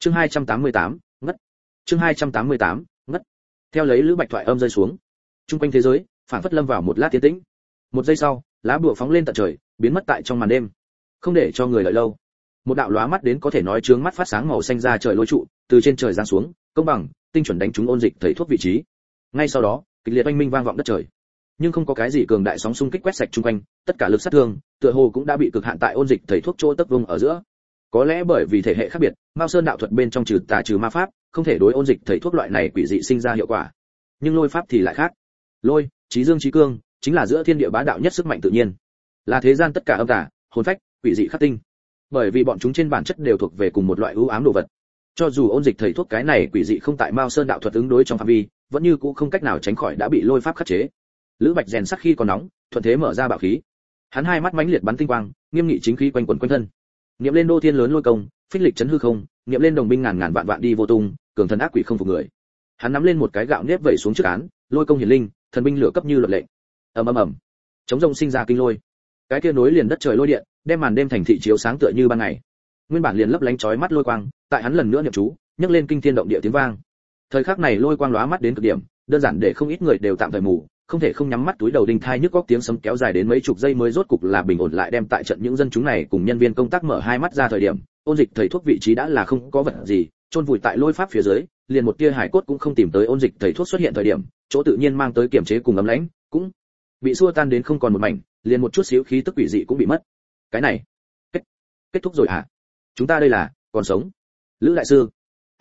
Chương 288, ngất. Chương 288, ngất. Theo lấy Lữ Bạch thoại âm rơi xuống, trung quanh thế giới phảng phất lâm vào một lát tiến tĩnh. Một giây sau, lá bùa phóng lên tận trời, biến mất tại trong màn đêm. Không để cho người đợi lâu, một đạo lóa mắt đến có thể nói chướng mắt phát sáng màu xanh ra trời lôi trụ, từ trên trời giáng xuống, công bằng, tinh chuẩn đánh trúng ôn dịch thầy thuốc vị trí. Ngay sau đó, kịch liệt oanh minh vang vọng đất trời. Nhưng không có cái gì cường đại sóng xung kích quét sạch chung quanh, tất cả lực sát thương, tựa hồ cũng đã bị cực hạn tại ôn dịch thầy thuốc chỗ tấc vùng ở giữa. Có lẽ bởi vì thể hệ khác biệt, Mao Sơn đạo thuật bên trong trừ tà trừ ma pháp, không thể đối ôn dịch thầy thuốc loại này quỷ dị sinh ra hiệu quả. Nhưng lôi pháp thì lại khác. Lôi, chí dương chí cương, chính là giữa thiên địa bá đạo nhất sức mạnh tự nhiên. Là thế gian tất cả âm tà, hồn phách, quỷ dị khắc tinh. Bởi vì bọn chúng trên bản chất đều thuộc về cùng một loại ưu ám đồ vật. Cho dù ôn dịch thầy thuốc cái này quỷ dị không tại Mao Sơn đạo thuật ứng đối trong phạm vi, vẫn như cũ không cách nào tránh khỏi đã bị lôi pháp khắc chế. Lữ Bạch rèn sắc khi còn nóng, thuận thế mở ra bạo khí. Hắn hai mắt mãnh liệt bắn tinh quang, nghiêm nghị chính khí quanh quẩn quanh thân. Niệm lên đô thiên lớn lôi công, phích lịch chấn hư không, niệm lên đồng binh ngàn ngàn vạn vạn đi vô tung, cường thần ác quỷ không phục người. Hắn nắm lên một cái gạo nếp vẩy xuống trước án, lôi công hiển linh, thần binh lửa cấp như luật lệnh. Ầm ầm ầm. Chống rông sinh ra kinh lôi. Cái kia nối liền đất trời lôi điện, đem màn đêm thành thị chiếu sáng tựa như ban ngày. Nguyên bản liền lấp lánh chói mắt lôi quang, tại hắn lần nữa niệm chú, nhấc lên kinh thiên động địa tiếng vang. Thời khắc này lôi quang lóa mắt đến cực điểm, đơn giản để không ít người đều tạm thời mù, không thể không nhắm mắt túi đầu đinh thai nhức góc tiếng sấm kéo dài đến mấy chục giây mới rốt cục là bình ổn lại đem tại trận những dân chúng này cùng nhân viên công tác mở hai mắt ra thời điểm, ôn dịch thầy thuốc vị trí đã là không có vật gì, chôn vùi tại lôi pháp phía dưới, liền một tia hải cốt cũng không tìm tới ôn dịch thầy thuốc xuất hiện thời điểm, chỗ tự nhiên mang tới kiểm chế cùng ấm lãnh, cũng bị xua tan đến không còn một mảnh, liền một chút xíu khí tức quỷ dị cũng bị mất. Cái này, kết thúc rồi hả? Chúng ta đây là còn sống? Lữ đại sư.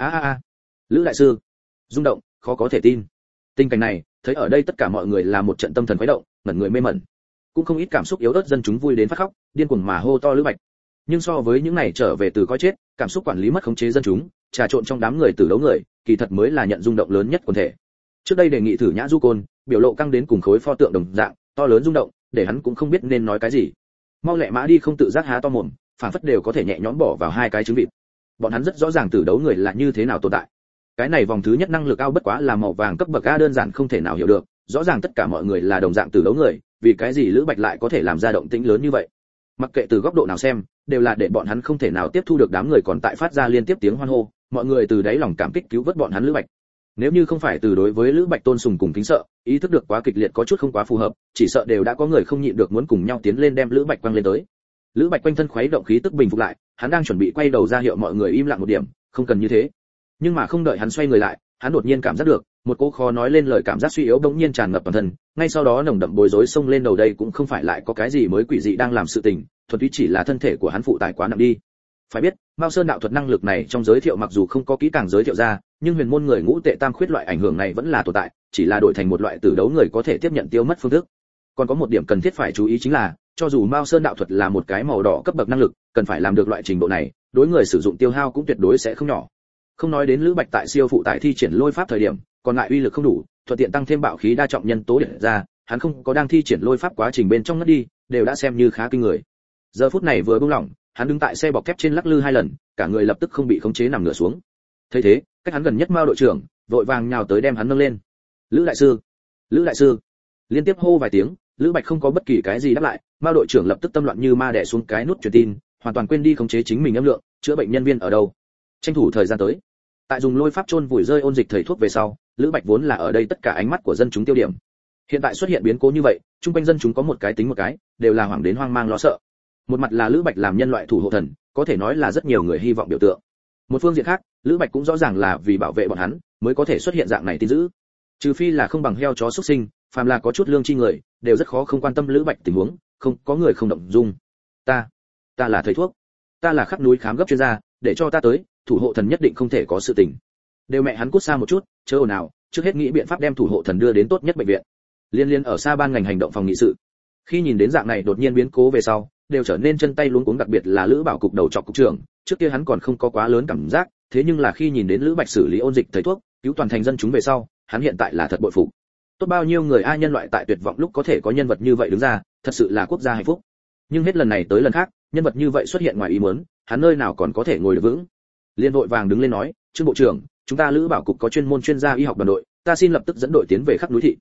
Lữ đại sư. Rung động, khó có thể tin. Tình cảnh này, thấy ở đây tất cả mọi người là một trận tâm thần khuấy động, ngẩn người mê mẩn. Cũng không ít cảm xúc yếu ớt dân chúng vui đến phát khóc, điên cuồng mà hô to Lữ Bạch. Nhưng so với những này trở về từ coi chết, cảm xúc quản lý mất khống chế dân chúng, trà trộn trong đám người từ đấu người, kỳ thật mới là nhận rung động lớn nhất quần thể. Trước đây đề nghị thử Nhã Du Côn, biểu lộ căng đến cùng khối pho tượng đồng dạng, to lớn rung động, để hắn cũng không biết nên nói cái gì. Mau lẹ mã đi không tự giác há to mồm, phản phất đều có thể nhẹ nhõm bỏ vào hai cái trứng vịt. Bọn hắn rất rõ ràng từ đấu người là như thế nào tồn tại. Cái này vòng thứ nhất năng lực ao bất quá là màu vàng cấp bậc A đơn giản không thể nào hiểu được, rõ ràng tất cả mọi người là đồng dạng từ đấu người, vì cái gì Lữ Bạch lại có thể làm ra động tĩnh lớn như vậy? Mặc kệ từ góc độ nào xem, đều là để bọn hắn không thể nào tiếp thu được đám người còn tại phát ra liên tiếp tiếng hoan hô, mọi người từ đáy lòng cảm kích cứu vớt bọn hắn Lữ Bạch. Nếu như không phải từ đối với Lữ Bạch tôn sùng cùng kính sợ, ý thức được quá kịch liệt có chút không quá phù hợp, chỉ sợ đều đã có người không nhịn được muốn cùng nhau tiến lên đem Lữ Bạch quăng lên tới. Lữ Bạch quanh thân khuấy động khí tức bình phục lại, hắn đang chuẩn bị quay đầu ra hiệu mọi người im lặng một điểm, không cần như thế. Nhưng mà không đợi hắn xoay người lại, hắn đột nhiên cảm giác được một cỗ khó nói lên lời cảm giác suy yếu bỗng nhiên tràn ngập toàn thân, ngay sau đó nồng đậm bối rối xông lên đầu. Đây cũng không phải lại có cái gì mới quỷ dị đang làm sự tình, thuần túy chỉ là thân thể của hắn phụ tải quá nặng đi. Phải biết, Mao Sơn đạo thuật năng lực này trong giới thiệu mặc dù không có kỹ càng giới thiệu ra, nhưng huyền môn người ngũ tệ tam khuyết loại ảnh hưởng này vẫn là tồn tại, chỉ là đổi thành một loại tử đấu người có thể tiếp nhận tiêu mất phương thức. Còn có một điểm cần thiết phải chú ý chính là, cho dù Mao Sơn đạo thuật là một cái màu đỏ cấp bậc năng lực, cần phải làm được loại trình độ này, đối người sử dụng tiêu hao cũng tuyệt đối sẽ không nhỏ. Không nói đến Lữ Bạch tại siêu phụ tải thi triển lôi pháp thời điểm, còn lại uy lực không đủ, thuận tiện tăng thêm bạo khí đa trọng nhân tố để ra, hắn không có đang thi triển lôi pháp quá trình bên trong ngất đi, đều đã xem như khá kinh người. Giờ phút này vừa buông lỏng, hắn đứng tại xe bọc thép trên lắc lư hai lần, cả người lập tức không bị khống chế nằm ngửa xuống. Thấy thế, cách hắn gần nhất Mao đội trưởng vội vàng nhào tới đem hắn nâng lên. Lữ đại sư, Lữ đại sư, liên tiếp hô vài tiếng, Lữ Bạch không có bất kỳ cái gì đáp lại, Mao đội trưởng lập tức tâm loạn như ma đè xuống cái nút truyền tin, hoàn toàn quên đi khống chế chính mình âm lượng, chữa bệnh nhân viên ở đâu, tranh thủ thời gian tới. Tại dùng lôi pháp chôn vùi rơi ôn dịch thầy thuốc về sau, Lữ Bạch vốn là ở đây tất cả ánh mắt của dân chúng tiêu điểm. Hiện tại xuất hiện biến cố như vậy, trung quanh dân chúng có một cái tính một cái, đều là hoảng đến hoang mang lo sợ. Một mặt là Lữ Bạch làm nhân loại thủ hộ thần, có thể nói là rất nhiều người hy vọng biểu tượng. Một phương diện khác, Lữ Bạch cũng rõ ràng là vì bảo vệ bọn hắn, mới có thể xuất hiện dạng này tin dữ. Trừ phi là không bằng heo chó xuất sinh, phàm là có chút lương tri người, đều rất khó không quan tâm Lữ Bạch tình huống, không có người không động dung. Ta là thầy thuốc, ta là khắp núi khám gấp chuyên gia, để cho ta tới, thủ hộ thần nhất định không thể có sự tình. Đều mẹ hắn cút xa một chút, chớ ồn ào, trước hết nghĩ biện pháp đem thủ hộ thần đưa đến tốt nhất bệnh viện. Liên ở xa ban ngành hành động phòng nghị sự. Khi nhìn đến dạng này đột nhiên biến cố về sau, đều trở nên chân tay luống cuống, đặc biệt là Lữ Bảo cục đầu trọc cục trưởng, trước kia hắn còn không có quá lớn cảm giác, thế nhưng là khi nhìn đến Lữ Bạch xử lý ôn dịch thầy thuốc, cứu toàn thành dân chúng về sau, hắn hiện tại là thật bội phục. Tốt bao nhiêu người ai nhân loại tại tuyệt vọng lúc có thể có nhân vật như vậy đứng ra, thật sự là quốc gia hạnh phúc. Nhưng hết lần này tới lần khác, nhân vật như vậy xuất hiện ngoài ý muốn, hắn nơi nào còn có thể ngồi được vững. Liên vội vàng đứng lên nói, "Trương bộ trưởng, chúng ta Lữ Bảo cục có chuyên môn chuyên gia y học đoàn đội, ta xin lập tức dẫn đội tiến về khắp núi thị."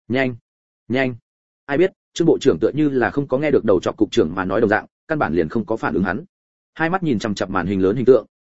Nhanh. Ai biết, Trương bộ trưởng tựa như là không có nghe được đầu trọc cục trưởng mà nói đồng dạng, căn bản liền không có phản ứng hắn. Hai mắt nhìn chằm chằm màn hình lớn hình tượng,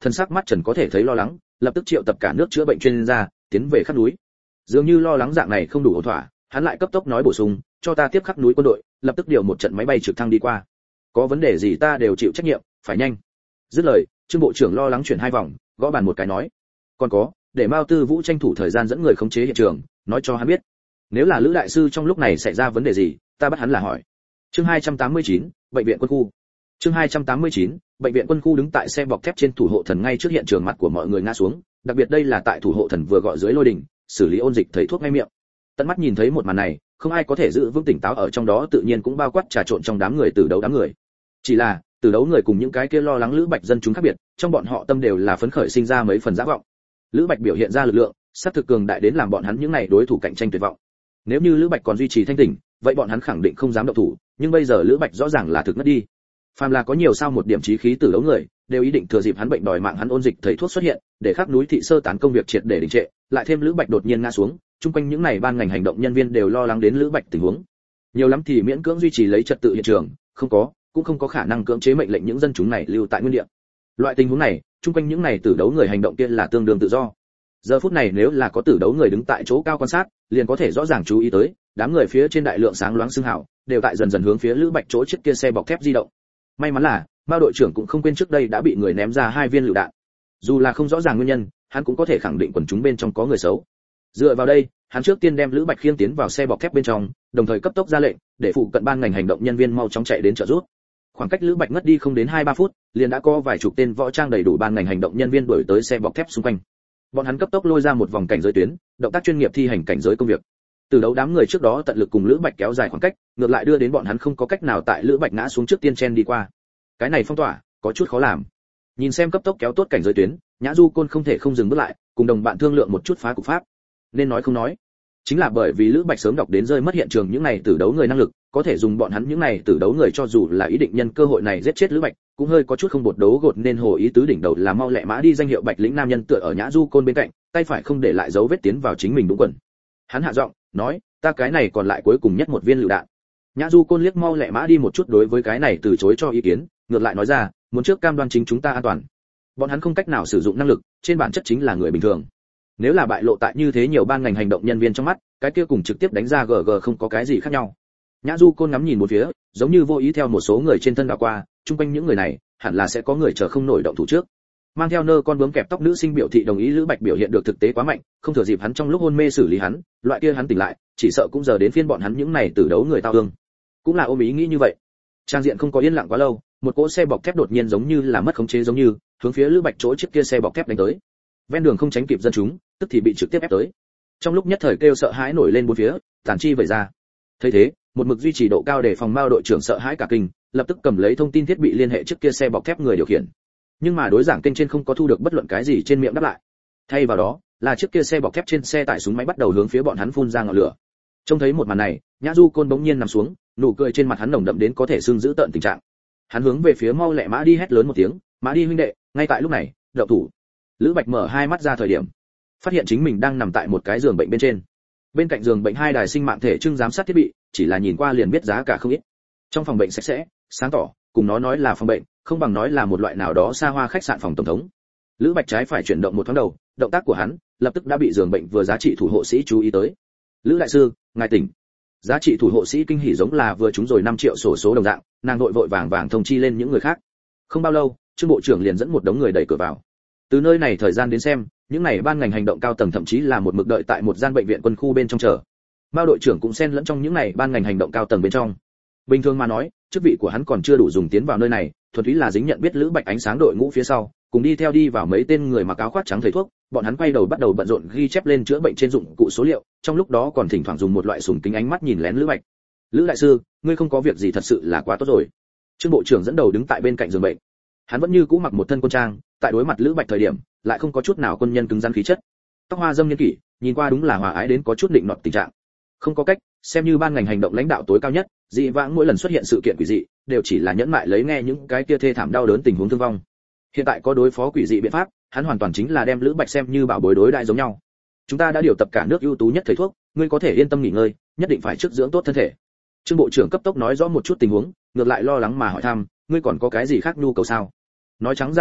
thân sắc mắt trần có thể thấy lo lắng, lập tức triệu tập cả nước chữa bệnh chuyên gia tiến về khắp núi. Dường như lo lắng dạng này không đủ ổn thỏa, hắn lại cấp tốc nói bổ sung, cho ta tiếp khắp núi quân đội, lập tức điều một trận máy bay trực thăng đi qua. Có vấn đề gì ta đều chịu trách nhiệm, phải nhanh. Dứt lời, Trương bộ trưởng lo lắng chuyển 2 vòng, gõ bàn một cái nói, còn có, để Mao Tư Vũ tranh thủ thời gian dẫn người khống chế hiện trường, nói cho hắn biết, nếu là Lữ đại sư trong lúc này xảy ra vấn đề gì, ta bắt hắn là hỏi. Chương 289, bệnh viện quân khu. Chương 289, bệnh viện quân khu đứng tại xe bọc thép trên thủ hộ thần ngay trước hiện trường, mặt của mọi người ngã xuống, đặc biệt đây là tại thủ hộ thần vừa gọi dưới lôi đình, xử lý ôn dịch thầy thuốc ngay miệng. Tận mắt nhìn thấy một màn này, không ai có thể giữ vững tỉnh táo, ở trong đó tự nhiên cũng bao quát trà trộn trong đám người Tử Đấu đám người. Chỉ là, Tử Đấu người cùng những cái kia lo lắng Lữ Bạch dân chúng khác biệt, trong bọn họ tâm đều là phấn khởi, sinh ra mấy phần dã vọng. Lữ Bạch biểu hiện ra lực lượng, sát thực cường đại đến làm bọn hắn những này đối thủ cạnh tranh tuyệt vọng. Nếu như Lữ Bạch còn duy trì thanh tỉnh, vậy bọn hắn khẳng định không dám động thủ, nhưng bây giờ Lữ Bạch rõ ràng là thực ngất đi. Phàm là có nhiều sao một điểm chí khí Tử Đấu người, đều ý định thừa dịp hắn bệnh đòi mạng hắn ôn dịch thầy thuốc xuất hiện, để khắp núi thị sơ tán công việc triệt để đình trệ, lại thêm Lữ Bạch đột nhiên ngã xuống, chung quanh những này ban ngành hành động nhân viên đều lo lắng đến Lữ Bạch tình huống. Nhiều lắm thì miễn cưỡng duy trì lấy trật tự hiện trường, cũng không có khả năng cưỡng chế mệnh lệnh những dân chúng này lưu tại nguyên địa. Loại tình huống này, chung quanh những này Tử Đấu người hành động kia là tương đương tự do. Giờ phút này nếu là có Tử Đấu người đứng tại chỗ cao quan sát, liền có thể rõ ràng chú ý tới, đám người phía trên đại lượng sáng loáng xương hào, đều tại dần dần hướng phía Lữ Bạch chỗ chiếc kia xe bọc thép di động. May mắn là, Mao đội trưởng cũng không quên trước đây đã bị người ném ra 2 viên lựu đạn. Dù là không rõ ràng nguyên nhân, hắn cũng có thể khẳng định quần chúng bên trong có người xấu. Dựa vào đây, hắn trước tiên đem Lữ Bạch khiêng tiến vào xe bọc thép bên trong, đồng thời cấp tốc ra lệnh, để phụ cận ban ngành hành động nhân viên mau chóng chạy đến trợ giúp. Khoảng cách Lữ Bạch ngất đi không đến 2-3 phút, liền đã có vài chục tên võ trang đầy đủ ban ngành hành động nhân viên đuổi tới xe bọc thép xung quanh. Bọn hắn cấp tốc lôi ra một vòng cảnh giới tuyến, động tác chuyên nghiệp thi hành cảnh giới công việc. Từ đấu đám người trước đó tận lực cùng Lữ Bạch kéo dài khoảng cách, ngược lại đưa đến bọn hắn không có cách nào tại Lữ Bạch ngã xuống trước tiên chen đi qua. Cái này phong tỏa có chút khó làm. Nhìn xem cấp tốc kéo tốt cảnh giới tuyến, Nhã Du Côn không thể không dừng bước lại, cùng đồng bạn thương lượng một chút phá cục pháp. Nên nói không nói, chính là bởi vì Lữ Bạch sớm đọc đến rơi mất hiện trường những này tử đấu người năng lực, có thể dùng bọn hắn những này tử đấu người cho dù là ý định nhân cơ hội này giết chết Lữ Bạch, cũng hơi có chút không bột đấu gột, nên hồ ý tứ đỉnh đầu là mau lẹ mã đi danh hiệu Bạch lĩnh nam nhân tựa ở Nhã Du Côn bên cạnh, tay phải không để lại dấu vết tiến vào chính mình đúng quần. Hắn hạ giọng nói, ta cái này còn lại cuối cùng nhất một viên lựu đạn. Nhã Du Côn liếc mau lẹ mã đi một chút, đối với cái này từ chối cho ý kiến, ngược lại nói ra, muốn trước cam đoan chính chúng ta an toàn. Bọn hắn không cách nào sử dụng năng lực, trên bản chất chính là người bình thường. Nếu là bại lộ tại như thế nhiều ban ngành hành động nhân viên trong mắt, cái kia cùng trực tiếp đánh ra GG không có cái gì khác nhau. Nhã Du Côn ngắm nhìn một phía, giống như vô ý theo một số người trên thân đảo qua, chung quanh những người này, hẳn là sẽ có người chờ không nổi động thủ trước. Mang theo nơ con bướm kẹp tóc nữ sinh biểu thị đồng ý Lữ Bạch biểu hiện được thực tế quá mạnh, không thừa dịp hắn trong lúc hôn mê xử lý hắn, loại kia hắn tỉnh lại, chỉ sợ cũng giờ đến phiên bọn hắn những này tử đấu người tao hương. Cũng là ôm ý nghĩ như vậy. Trang diện không có yên lặng quá lâu, một cỗ xe bọc thép đột nhiên giống như là mất khống chế giống như, hướng phía Lữ Bạch chỗ chiếc kia xe bọc thép đánh tới. Ven đường không tránh kịp dân chúng, tức thì bị trực tiếp ép tới. Trong lúc nhất thời kêu sợ hãi nổi lên bốn phía, tàn chi vẩy ra. Thấy thế, một mực duy trì độ cao để phòng Mao đội trưởng sợ hãi cả kinh, lập tức cầm lấy thông tin thiết bị liên hệ trước kia xe bọc thép người điều khiển. Nhưng mà đối giảng kênh trên không có thu được bất luận cái gì trên miệng đáp lại. Thay vào đó, là chiếc kia xe bọc thép trên xe tải súng máy bắt đầu hướng phía bọn hắn phun ra ngọn lửa. Trông thấy một màn này, Nhã Du Côn bỗng nhiên nằm xuống, nụ cười trên mặt hắn nồng đậm đến có thể xương giữ tợn tình trạng. Hắn hướng về phía mau lẹ mã đi hét lớn một tiếng, mã đi huynh đệ, ngay tại lúc này, động thủ. Lữ Bạch mở hai mắt ra thời điểm, phát hiện chính mình đang nằm tại một cái giường bệnh bên trên. Bên cạnh giường bệnh hai đài sinh mạng thể trưng giám sát thiết bị, chỉ là nhìn qua liền biết giá cả không ít. Trong phòng bệnh sạch sẽ, sáng tỏ, cùng nó nói là phòng bệnh, không bằng nói là một loại nào đó xa hoa khách sạn phòng tổng thống. Lữ Bạch trái phải chuyển động một thoáng đầu, động tác của hắn lập tức đã bị giường bệnh vừa giá trị thủ hộ sĩ chú ý tới. Lữ đại sư, ngài tỉnh. Giá trị thủ hộ sĩ kinh hỉ giống là vừa trúng rồi 5 triệu sổ số đồng dạng, nàng vội vội vàng vàng thông chi lên những người khác. Không bao lâu, Trương bộ trưởng liền dẫn một đống người đẩy cửa vào. Từ nơi này thời gian đến xem, những này ban ngành hành động cao tầng thậm chí là một mực đợi tại một gian bệnh viện quân khu bên trong chờ. Mao đội trưởng cũng xen lẫn trong những này ban ngành hành động cao tầng bên trong. Bình thường mà nói, chức vị của hắn còn chưa đủ dùng tiến vào nơi này, thuần túy là dính nhận biết Lữ Bạch ánh sáng đội ngũ phía sau, cùng đi theo đi vào mấy tên người mặc áo khoác trắng thầy thuốc, bọn hắn quay đầu bắt đầu bận rộn ghi chép lên chữa bệnh trên dụng cụ số liệu, trong lúc đó còn thỉnh thoảng dùng một loại sùng kính ánh mắt nhìn lén Lữ Bạch. Lữ đại sư, ngươi không có việc gì thật sự là quá tốt rồi. Trương bộ trưởng dẫn đầu đứng tại bên cạnh giường bệnh. Hắn vẫn như cũ mặc một thân quân trang, tại đối mặt Lữ Bạch thời điểm, lại không có chút nào quân nhân cứng rắn khí chất. Tóc hoa dâm niên kỷ, nhìn qua đúng là hòa ái đến có chút định nọt tình trạng. Không có cách, xem như ban ngành hành động lãnh đạo tối cao nhất, dị vãng mỗi lần xuất hiện sự kiện quỷ dị, đều chỉ là nhẫn mại lấy nghe những cái kia thê thảm đau đớn tình huống thương vong. Hiện tại có đối phó quỷ dị biện pháp, hắn hoàn toàn chính là đem Lữ Bạch xem như bảo bối đối đại giống nhau. Chúng ta đã điều tập cả nước ưu tú nhất thầy thuốc, ngươi có thể yên tâm nghỉ ngơi, nhất định phải trước dưỡng tốt thân thể. Trương bộ trưởng cấp tốc nói rõ một chút tình huống, ngược lại lo lắng mà hỏi thăm, ngươi còn có cái gì khác nhu cầu sao? Nói trắng ra là,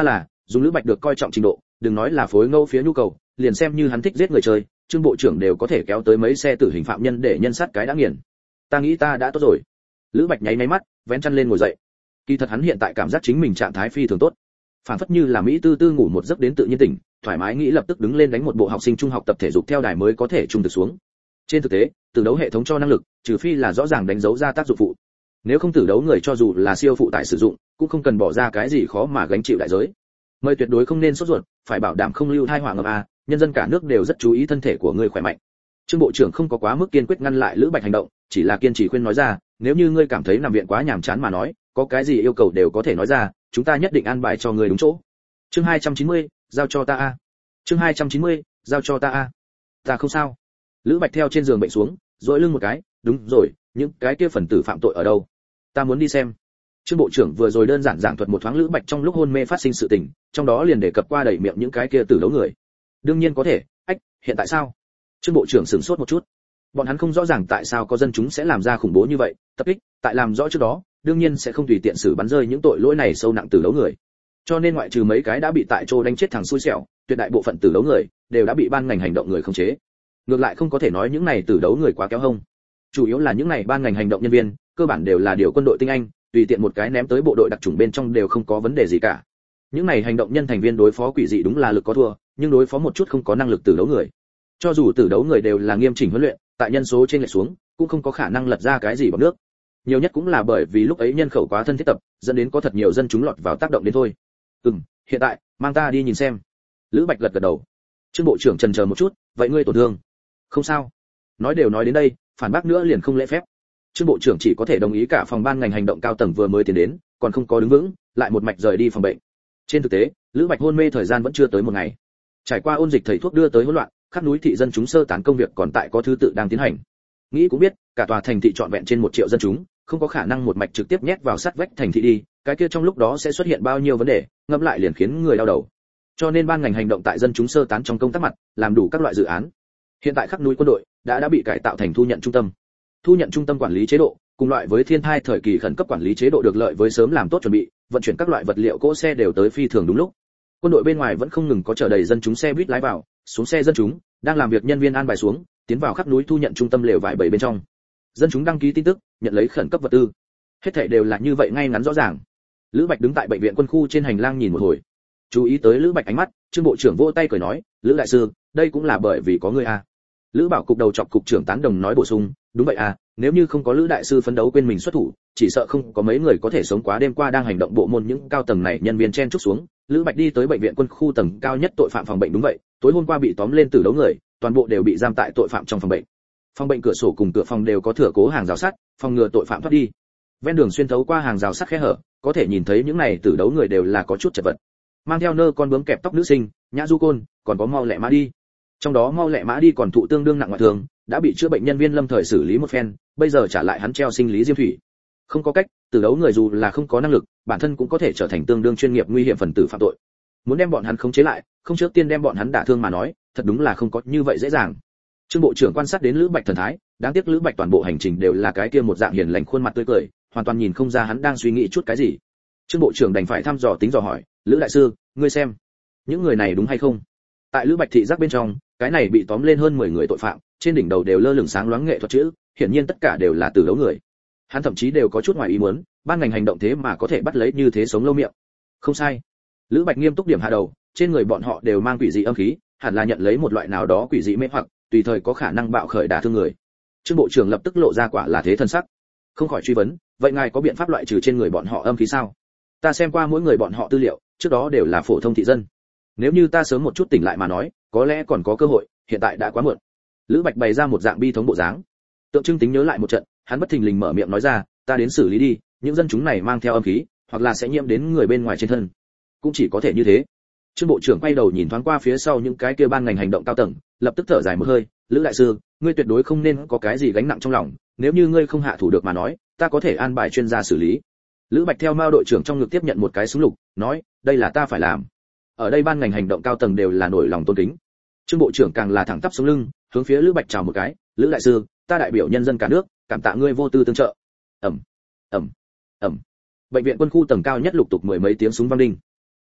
dùng Lữ Bạch được coi trọng trình độ, đừng nói là phối ngẫu phía nhu cầu, liền xem như hắn thích giết người chơi, Trương bộ trưởng đều có thể kéo tới mấy xe tử hình phạm nhân để nhân sát cái đã nghiền. Ta nghĩ ta đã tốt rồi. Lữ Bạch nháy mắt, vén chăn lên ngồi dậy. Kỳ thật hắn hiện tại cảm giác chính mình trạng thái phi thường tốt, phản phất như là mỹ tư tư ngủ một giấc đến tự nhiên tỉnh, thoải mái nghĩ lập tức đứng lên đánh một bộ học sinh trung học tập thể dục theo đài mới có thể trung thực xuống. Trên thực tế, tử đấu hệ thống cho năng lực, trừ phi là rõ ràng đánh dấu ra tác dụng phụ. Nếu không tử đấu người cho dù là siêu phụ tải sử dụng, cũng không cần bỏ ra cái gì khó mà gánh chịu đại giới. Mời tuyệt đối không nên sốt ruột, phải bảo đảm không lưu thai họa ngầm a, nhân dân cả nước đều rất chú ý thân thể của ngươi khỏe mạnh. Trương bộ trưởng không có quá mức kiên quyết ngăn lại Lữ Bạch hành động, chỉ là kiên trì khuyên nói ra, nếu như ngươi cảm thấy nằm viện quá nhàm chán mà nói, có cái gì yêu cầu đều có thể nói ra, chúng ta nhất định an bài cho ngươi đúng chỗ. Chương 290, giao cho ta a. Chương 290, giao cho ta a. Ta không sao. Lữ Bạch theo trên giường bệnh xuống, duỗi lưng một cái, đúng rồi, những cái kia phần tử phạm tội ở đâu? Ta muốn đi xem. Trương bộ trưởng vừa rồi đơn giản giảng thuật một thoáng Lữ Bạch trong lúc hôn mê phát sinh sự tình, trong đó liền đề cập qua đầy miệng những cái kia tử đấu người. Đương nhiên có thể, hiện tại sao? Trương bộ trưởng sửng sốt một chút. Bọn hắn không rõ ràng tại sao có dân chúng sẽ làm ra khủng bố như vậy, tập kích, tại làm rõ trước đó, đương nhiên sẽ không tùy tiện xử bắn rơi những tội lỗi này sâu nặng tử đấu người. Cho nên ngoại trừ mấy cái đã bị tại chỗ đánh chết thằng xui xẻo, tuyệt đại bộ phận tử đấu người đều đã bị ban ngành hành động người khống chế. Ngược lại không có thể nói những này tử đấu người quá kéo hông. Chủ yếu là những này ban ngành hành động nhân viên, cơ bản đều là điều quân đội tinh anh, tùy tiện một cái ném tới bộ đội đặc chủng bên trong đều không có vấn đề gì cả. Những này hành động nhân thành viên đối phó quỷ dị đúng là lực có thua, nhưng đối phó một chút không có năng lực tử đấu người. Cho dù tử đấu người đều là nghiêm chỉnh huấn luyện, tại nhân số trên lệch xuống, cũng không có khả năng lật ra cái gì bằng nước. Nhiều nhất cũng là bởi vì lúc ấy nhân khẩu quá thân thiết tập, dẫn đến có thật nhiều dân chúng lọt vào tác động đến thôi. Hiện tại, mang ta đi nhìn xem. Lữ Bạch gật gật đầu. Trương bộ trưởng chần chờ một chút, vậy ngươi tổn thương? Không sao. Nói đều nói đến đây, phản bác nữa liền không lễ phép. Trương bộ trưởng chỉ có thể đồng ý cả phòng ban ngành hành động cao tầng vừa mới tiến đến, còn không có đứng vững, lại một mạch rời đi phòng bệnh. Trên thực tế, Lữ Bạch hôn mê thời gian vẫn chưa tới một ngày. Trải qua ôn dịch thầy thuốc đưa tới hỗn loạn, khắp núi thị dân chúng sơ tán công việc còn tại có thứ tự đang tiến hành. Nghĩ cũng biết, cả tòa thành thị trọn vẹn trên 1 triệu dân chúng, không có khả năng một mạch trực tiếp nhét vào sát vách thành thị đi, cái kia trong lúc đó sẽ xuất hiện bao nhiêu vấn đề, ngẫm lại liền khiến người đau đầu. Cho nên ban ngành hành động tại dân chúng sơ tán trong công tác mặt, làm đủ các loại dự án. Hiện tại khắp núi quân đội đã bị cải tạo thành thu nhận trung tâm. Thu nhận trung tâm quản lý chế độ, cùng loại với thiên tai thời kỳ khẩn cấp quản lý chế độ được lợi với sớm làm tốt chuẩn bị, vận chuyển các loại vật liệu cỗ xe đều tới phi thường đúng lúc. Quân đội bên ngoài vẫn không ngừng có chở đầy dân chúng xe buýt lái vào, xuống xe dân chúng, đang làm việc nhân viên an bài xuống, tiến vào khắp núi thu nhận trung tâm lều vải bầy bên trong. Dân chúng đăng ký tin tức, nhận lấy khẩn cấp vật tư. Hết thảy đều là như vậy ngay ngắn rõ ràng. Lữ Bạch đứng tại bệnh viện quân khu trên hành lang nhìn một hồi. Chú ý tới Lữ Bạch ánh mắt, Trương bộ trưởng vỗ tay cười nói, "Lữ đại sư, đây cũng là bởi vì có ngươi a." Lữ Bảo cục đầu chọc cục trưởng tán đồng nói bổ sung, "Đúng vậy à, nếu như không có Lữ đại sư phấn đấu quên mình xuất thủ, chỉ sợ không có mấy người có thể sống quá đêm qua." Đang hành động bộ môn những cao tầng này nhân viên chen chúc xuống, Lữ Bạch đi tới bệnh viện quân khu tầng cao nhất tội phạm phòng bệnh. Đúng vậy, tối hôm qua bị tóm lên tử đấu người, toàn bộ đều bị giam tại tội phạm trong phòng bệnh. Phòng bệnh cửa sổ cùng cửa phòng đều có thửa cố hàng rào sắt, phòng ngừa tội phạm thoát đi. Ven đường xuyên thấu qua hàng rào sắt khe hở, có thể nhìn thấy những này tử đấu người đều là có chút chật vật. Mang theo nơ con bướm kẹp tóc nữ sinh, nhã du côn, còn có mau lẹ mã đi. Trong đó mau lẹ mã đi còn thụ tương đương nặng ngoại thương, đã bị chữa bệnh nhân viên lâm thời xử lý một phen, bây giờ trả lại hắn treo sinh lý diêm thủy. Không có cách, tử đấu người dù là không có năng lực, bản thân cũng có thể trở thành tương đương chuyên nghiệp nguy hiểm phần tử phạm tội. Muốn đem bọn hắn khống chế lại, không trước tiên đem bọn hắn đả thương mà nói, thật đúng là không có như vậy dễ dàng. Trương bộ trưởng quan sát đến Lữ Bạch thần thái, đáng tiếc Lữ Bạch toàn bộ hành trình đều là cái kia một dạng hiền lành khuôn mặt tươi cười, hoàn toàn nhìn không ra hắn đang suy nghĩ chút cái gì. Trương bộ trưởng đành phải thăm dò tính dò hỏi, "Lữ đại sư, ngươi xem, những người này đúng hay không?" Tại Lữ Bạch thị giác bên trong, cái này bị tóm lên hơn 10 người tội phạm, trên đỉnh đầu đều lơ lửng sáng loáng nghệ thuật chữ, hiển nhiên tất cả đều là tử đấu người. Hắn thậm chí đều có chút ngoài ý muốn, ban ngành hành động thế mà có thể bắt lấy như thế sống lâu miệng. Không sai. Lữ Bạch nghiêm túc điểm hạ đầu, trên người bọn họ đều mang quỷ dị âm khí, hẳn là nhận lấy một loại nào đó quỷ dị mê hoặc, tùy thời có khả năng bạo khởi đả thương người. Trương bộ trưởng lập tức lộ ra quả là thế thân sắc, không khỏi truy vấn, vậy ngài có biện pháp loại trừ trên người bọn họ âm khí sao? Ta xem qua mỗi người bọn họ tư liệu, trước đó đều là phổ thông thị dân. Nếu như ta sớm một chút tỉnh lại mà nói, có lẽ còn có cơ hội, hiện tại đã quá muộn. Lữ Bạch bày ra một dạng bi thống bộ dáng, tượng trưng tính nhớ lại một trận, hắn bất thình lình mở miệng nói ra, ta đến xử lý đi, những dân chúng này mang theo âm khí, hoặc là sẽ nhiễm đến người bên ngoài trên thân. Cũng chỉ có thể như thế. Trương bộ trưởng quay đầu nhìn thoáng qua phía sau những cái kia ban ngành hành động cao tầng, lập tức thở dài một hơi, Lữ đại sư, ngươi tuyệt đối không nên có cái gì gánh nặng trong lòng, nếu như ngươi không hạ thủ được mà nói, ta có thể an bài chuyên gia xử lý. Lữ Bạch theo Mao đội trưởng trong ngực tiếp nhận một cái súng lục, nói, đây là ta phải làm. Ở đây ban ngành hành động cao tầng đều là nổi lòng tôn kính. Trương bộ trưởng càng là thẳng tắp sống lưng, hướng phía Lữ Bạch chào một cái, Lữ đại sư, ta đại biểu nhân dân cả nước, cảm tạ ngươi vô tư tương trợ. Ầm, ầm, ầm. Bệnh viện quân khu tầng cao nhất lục tục mười mấy tiếng súng vang đinh.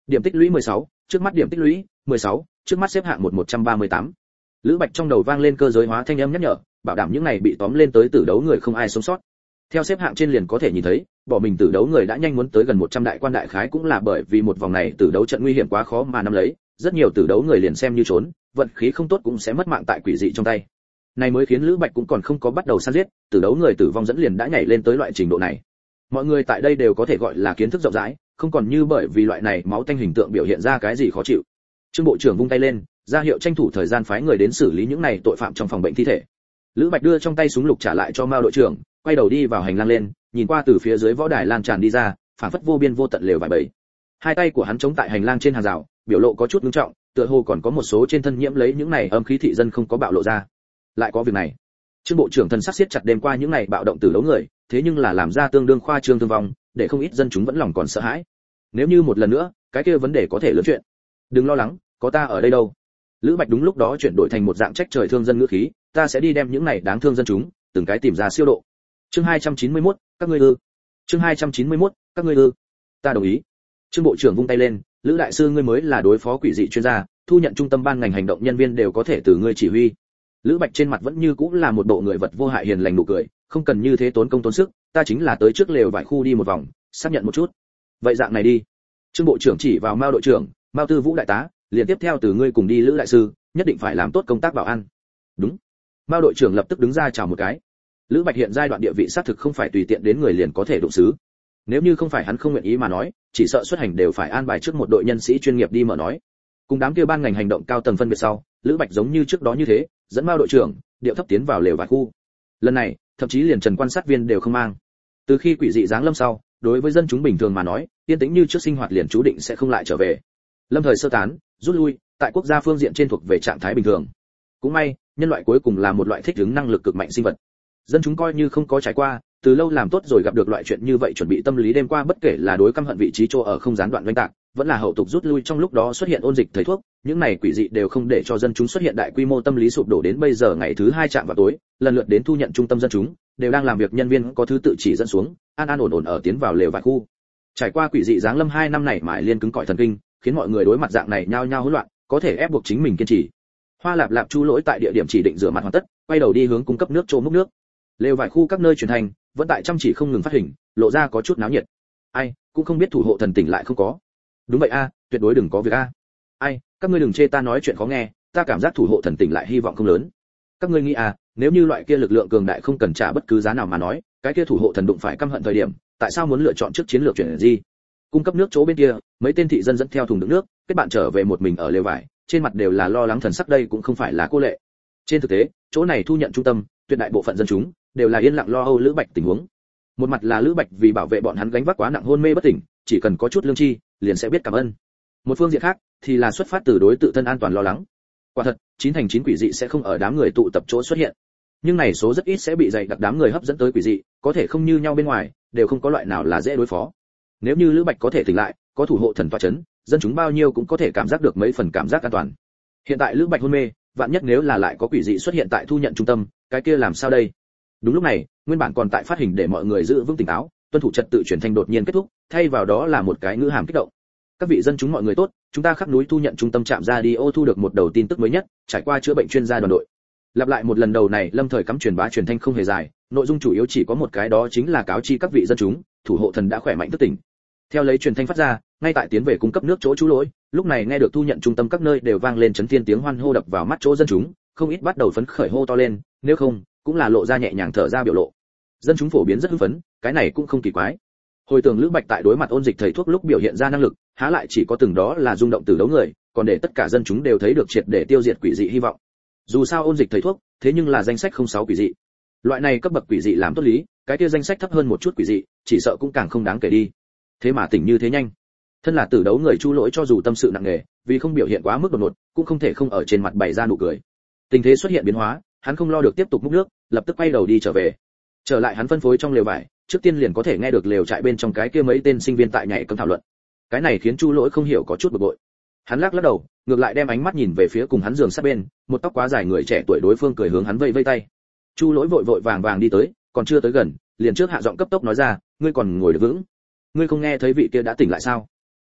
Điểm tích lũy 16, trước mắt điểm tích lũy 16, trước mắt xếp hạng 138. Lữ Bạch trong đầu vang lên cơ giới hóa thanh âm nhắc nhở, bảo đảm những này bị tóm lên tới tử đấu người không ai sống sót. Theo xếp hạng trên liền có thể nhìn thấy, bỏ mình tử đấu người đã nhanh muốn tới gần 100 đại quan đại khái cũng là bởi vì một vòng này tử đấu trận nguy hiểm quá khó mà nắm lấy, rất nhiều tử đấu người liền xem như trốn, vận khí không tốt cũng sẽ mất mạng tại quỷ dị trong tay. Này mới khiến Lữ Bạch cũng còn không có bắt đầu săn giết, tử đấu người tử vong dẫn liền đã nhảy lên tới loại trình độ này. Mọi người tại đây đều có thể gọi là kiến thức rộng rãi, không còn như bởi vì loại này máu tanh hình tượng biểu hiện ra cái gì khó chịu. Trương bộ trưởng vung tay lên, ra hiệu tranh thủ thời gian phái người đến xử lý những này tội phạm trong phòng bệnh thi thể. Lữ Bạch đưa trong tay súng lục trả lại cho Mao đội trưởng, quay đầu đi vào hành lang lên, nhìn qua từ phía dưới võ đài lan tràn đi ra, phản phất vô biên vô tận lều vải bầy. Hai tay của hắn chống tại hành lang trên hàng rào, biểu lộ có chút nghiêm trọng, tựa hồ còn có một số trên thân nhiễm lấy những này âm khí thị dân không có bạo lộ ra. Lại có việc này. Trương bộ trưởng thần sắc siết chặt đêm qua những này bạo động tử đấu người, thế nhưng là làm ra tương đương khoa trương thương vong, để không ít dân chúng vẫn lòng còn sợ hãi. Nếu như một lần nữa, cái kia vấn đề có thể lớn chuyện. Đừng lo lắng, có ta ở đây đâu. Lữ Bạch đúng lúc đó chuyển đổi thành một dạng trách trời thương dân ngữ khí, ta sẽ đi đem những này đáng thương dân chúng, từng cái tìm ra siêu độ. Chương 291, các ngươi ư? Chương 291, các ngươi ư? Ta đồng ý. Trương bộ trưởng vung tay lên, Lữ đại sư ngươi mới là đối phó quỷ dị chuyên gia, thu nhận trung tâm ban ngành hành động nhân viên đều có thể từ ngươi chỉ huy. Lữ Bạch trên mặt vẫn như cũng là một bộ người vật vô hại hiền lành nụ cười, không cần như thế tốn công tốn sức, ta chính là tới trước lều vải khu đi một vòng, xác nhận một chút. Vậy dạng này đi. Trương bộ trưởng chỉ vào Mao đội trưởng, Mao Tư Vũ đại tá, liền tiếp theo từ ngươi cùng đi Lữ đại sư, nhất định phải làm tốt công tác bảo an. Đúng. Mao đội trưởng lập tức đứng ra chào một cái. Lữ Bạch hiện giai đoạn địa vị xác thực không phải tùy tiện đến người liền có thể đụng xứ. Nếu như không phải hắn không nguyện ý mà nói, chỉ sợ xuất hành đều phải an bài trước một đội nhân sĩ chuyên nghiệp đi mở nói. Cùng đám kia ban ngành hành động cao tầng phân biệt sau, Lữ Bạch giống như trước đó như thế, dẫn Mao đội trưởng, điệu thấp tiến vào lều vải khu. Lần này, thậm chí liền Trần quan sát viên đều không mang. Từ khi quỷ dị giáng lâm sau, đối với dân chúng bình thường mà nói, yên tĩnh như trước sinh hoạt liền chú định sẽ không lại trở về. Lâm thời sơ tán, rút lui, tại quốc gia phương diện trên thuộc về trạng thái bình thường. Cũng may, nhân loại cuối cùng là một loại thích ứng năng lực cực mạnh sinh vật. Dân chúng coi như không có trải qua, từ lâu làm tốt rồi gặp được loại chuyện như vậy chuẩn bị tâm lý đêm qua bất kể là đối căm hận vị trí chỗ ở không gián đoạn doanh tạc, vẫn là hậu tục rút lui trong lúc đó xuất hiện ôn dịch thầy thuốc, những này quỷ dị đều không để cho dân chúng xuất hiện đại quy mô tâm lý sụp đổ đến bây giờ ngày thứ 2 chạm vào tối, lần lượt đến thu nhận trung tâm dân chúng, đều đang làm việc nhân viên có thứ tự chỉ dẫn xuống, an an ổn ổn ở tiến vào lều vải khu. Trải qua quỷ dị giáng lâm 2 năm này mãi liên cứng cỏi thần kinh, khiến mọi người đối mặt dạng này nhao nhao hỗn loạn, có thể ép buộc chính mình kiên trì. Hoa Lạp Lạp Chu Lỗi tại địa điểm chỉ định rửa mặt hoàn tất, quay đầu đi hướng cung cấp nước chỗ múc nước. Lều vải khu các nơi truyền thành, vẫn tại chăm chỉ không ngừng phát hình, lộ ra có chút náo nhiệt. Ai, cũng không biết thủ hộ thần tỉnh lại không có. Đúng vậy a, tuyệt đối đừng có việc a. Ai, các ngươi đừng chê ta nói chuyện khó nghe, ta cảm giác thủ hộ thần tỉnh lại hy vọng không lớn. Các ngươi nghĩ à, nếu như loại kia lực lượng cường đại không cần trả bất cứ giá nào mà nói, cái kia thủ hộ thần đụng phải căm hận thời điểm, tại sao muốn lựa chọn trước chiến lược chuyển gì? Cung cấp nước chỗ bên kia, mấy tên thị dân dẫn theo thùng đựng nước, kết bạn trở về một mình ở lều vải, trên mặt đều là lo lắng thần sắc đây cũng không phải là cô lệ. Trên thực tế, chỗ này thu nhận trung tâm, tuyệt đại bộ phận dân chúng đều là yên lặng lo âu Lữ Bạch tình huống. Một mặt là Lữ Bạch vì bảo vệ bọn hắn gánh vác quá nặng hôn mê bất tỉnh, chỉ cần có chút lương tri, liền sẽ biết cảm ơn. Một phương diện khác, thì là xuất phát từ đối tự thân an toàn lo lắng. Quả thật, 9/9 quỷ dị sẽ không ở đám người tụ tập chỗ xuất hiện. Nhưng này số rất ít sẽ bị dày đặc đám người hấp dẫn tới quỷ dị, có thể không như nhau bên ngoài, đều không có loại nào là dễ đối phó. Nếu như Lữ Bạch có thể tỉnh lại, có thủ hộ thần tọa chấn, dân chúng bao nhiêu cũng có thể cảm giác được mấy phần cảm giác an toàn. Hiện tại Lữ Bạch hôn mê, vạn nhất nếu là lại có quỷ dị xuất hiện tại thu nhận trung tâm, cái kia làm sao đây? Đúng lúc này, nguyên bản còn tại phát hình để mọi người giữ vững tỉnh táo, tuân thủ trật tự chuyển thành đột nhiên kết thúc, thay vào đó là một cái ngữ hàm kích động. Các vị dân chúng mọi người tốt, chúng ta khắp núi thu nhận trung tâm trạm radio thu được một đầu tin tức mới nhất, trải qua chữa bệnh chuyên gia đoàn đội. Lặp lại một lần đầu này, Lâm Thời cắm truyền bá truyền thanh không hề dài, nội dung chủ yếu chỉ có một cái đó chính là cáo chi các vị dân chúng, thủ hộ thần đã khỏe mạnh thức tỉnh. Theo lấy truyền thanh phát ra, ngay tại tiến về cung cấp nước chỗ chú lỗi, lúc này nghe được thu nhận trung tâm các nơi đều vang lên chấn thiên tiếng hoan hô đập vào mắt chỗ dân chúng, không ít bắt đầu phấn khởi hô to lên, nếu không, cũng là lộ ra nhẹ nhàng thở ra biểu lộ. Dân chúng phổ biến rất hưng phấn, cái này cũng không kỳ quái. Hồi tưởng Lữ Bạch tại đối mặt ôn dịch thầy thuốc lúc biểu hiện ra năng lực, há lại chỉ có từng đó là rung động từ đấu người, còn để tất cả dân chúng đều thấy được triệt để tiêu diệt quỷ dị hy vọng. Dù sao ôn dịch thầy thuốc, thế nhưng là danh sách 06 quỷ dị. Loại này cấp bậc quỷ dị làm tốt lý, cái kia danh sách thấp hơn một chút quỷ dị, chỉ sợ cũng càng không đáng kể đi. Thế mà tỉnh như thế nhanh. Thân là tử đấu người Chu Lỗi cho dù tâm sự nặng nề, vì không biểu hiện quá mức đột ngột, cũng không thể không ở trên mặt bày ra nụ cười. Tình thế xuất hiện biến hóa, hắn không lo được tiếp tục múc nước, lập tức quay đầu đi trở về. Trở lại hắn phân phối trong lều vải, trước tiên liền có thể nghe được lều trại bên trong cái kia mấy tên sinh viên tại nhảy cấm thảo luận. Cái này khiến Chu Lỗi không hiểu có chút bực bội. Hắn lắc lắc đầu, ngược lại đem ánh mắt nhìn về phía cùng hắn giường sát bên, một tóc quá dài người trẻ tuổi đối phương cười hướng hắn vây vây tay. Chu Lỗi vội vội vàng vàng đi tới, còn chưa tới gần, liền trước hạ giọng cấp tốc nói ra, ngươi còn ngồi được vững? Ngươi không nghe thấy vị kia đã tỉnh lại sao?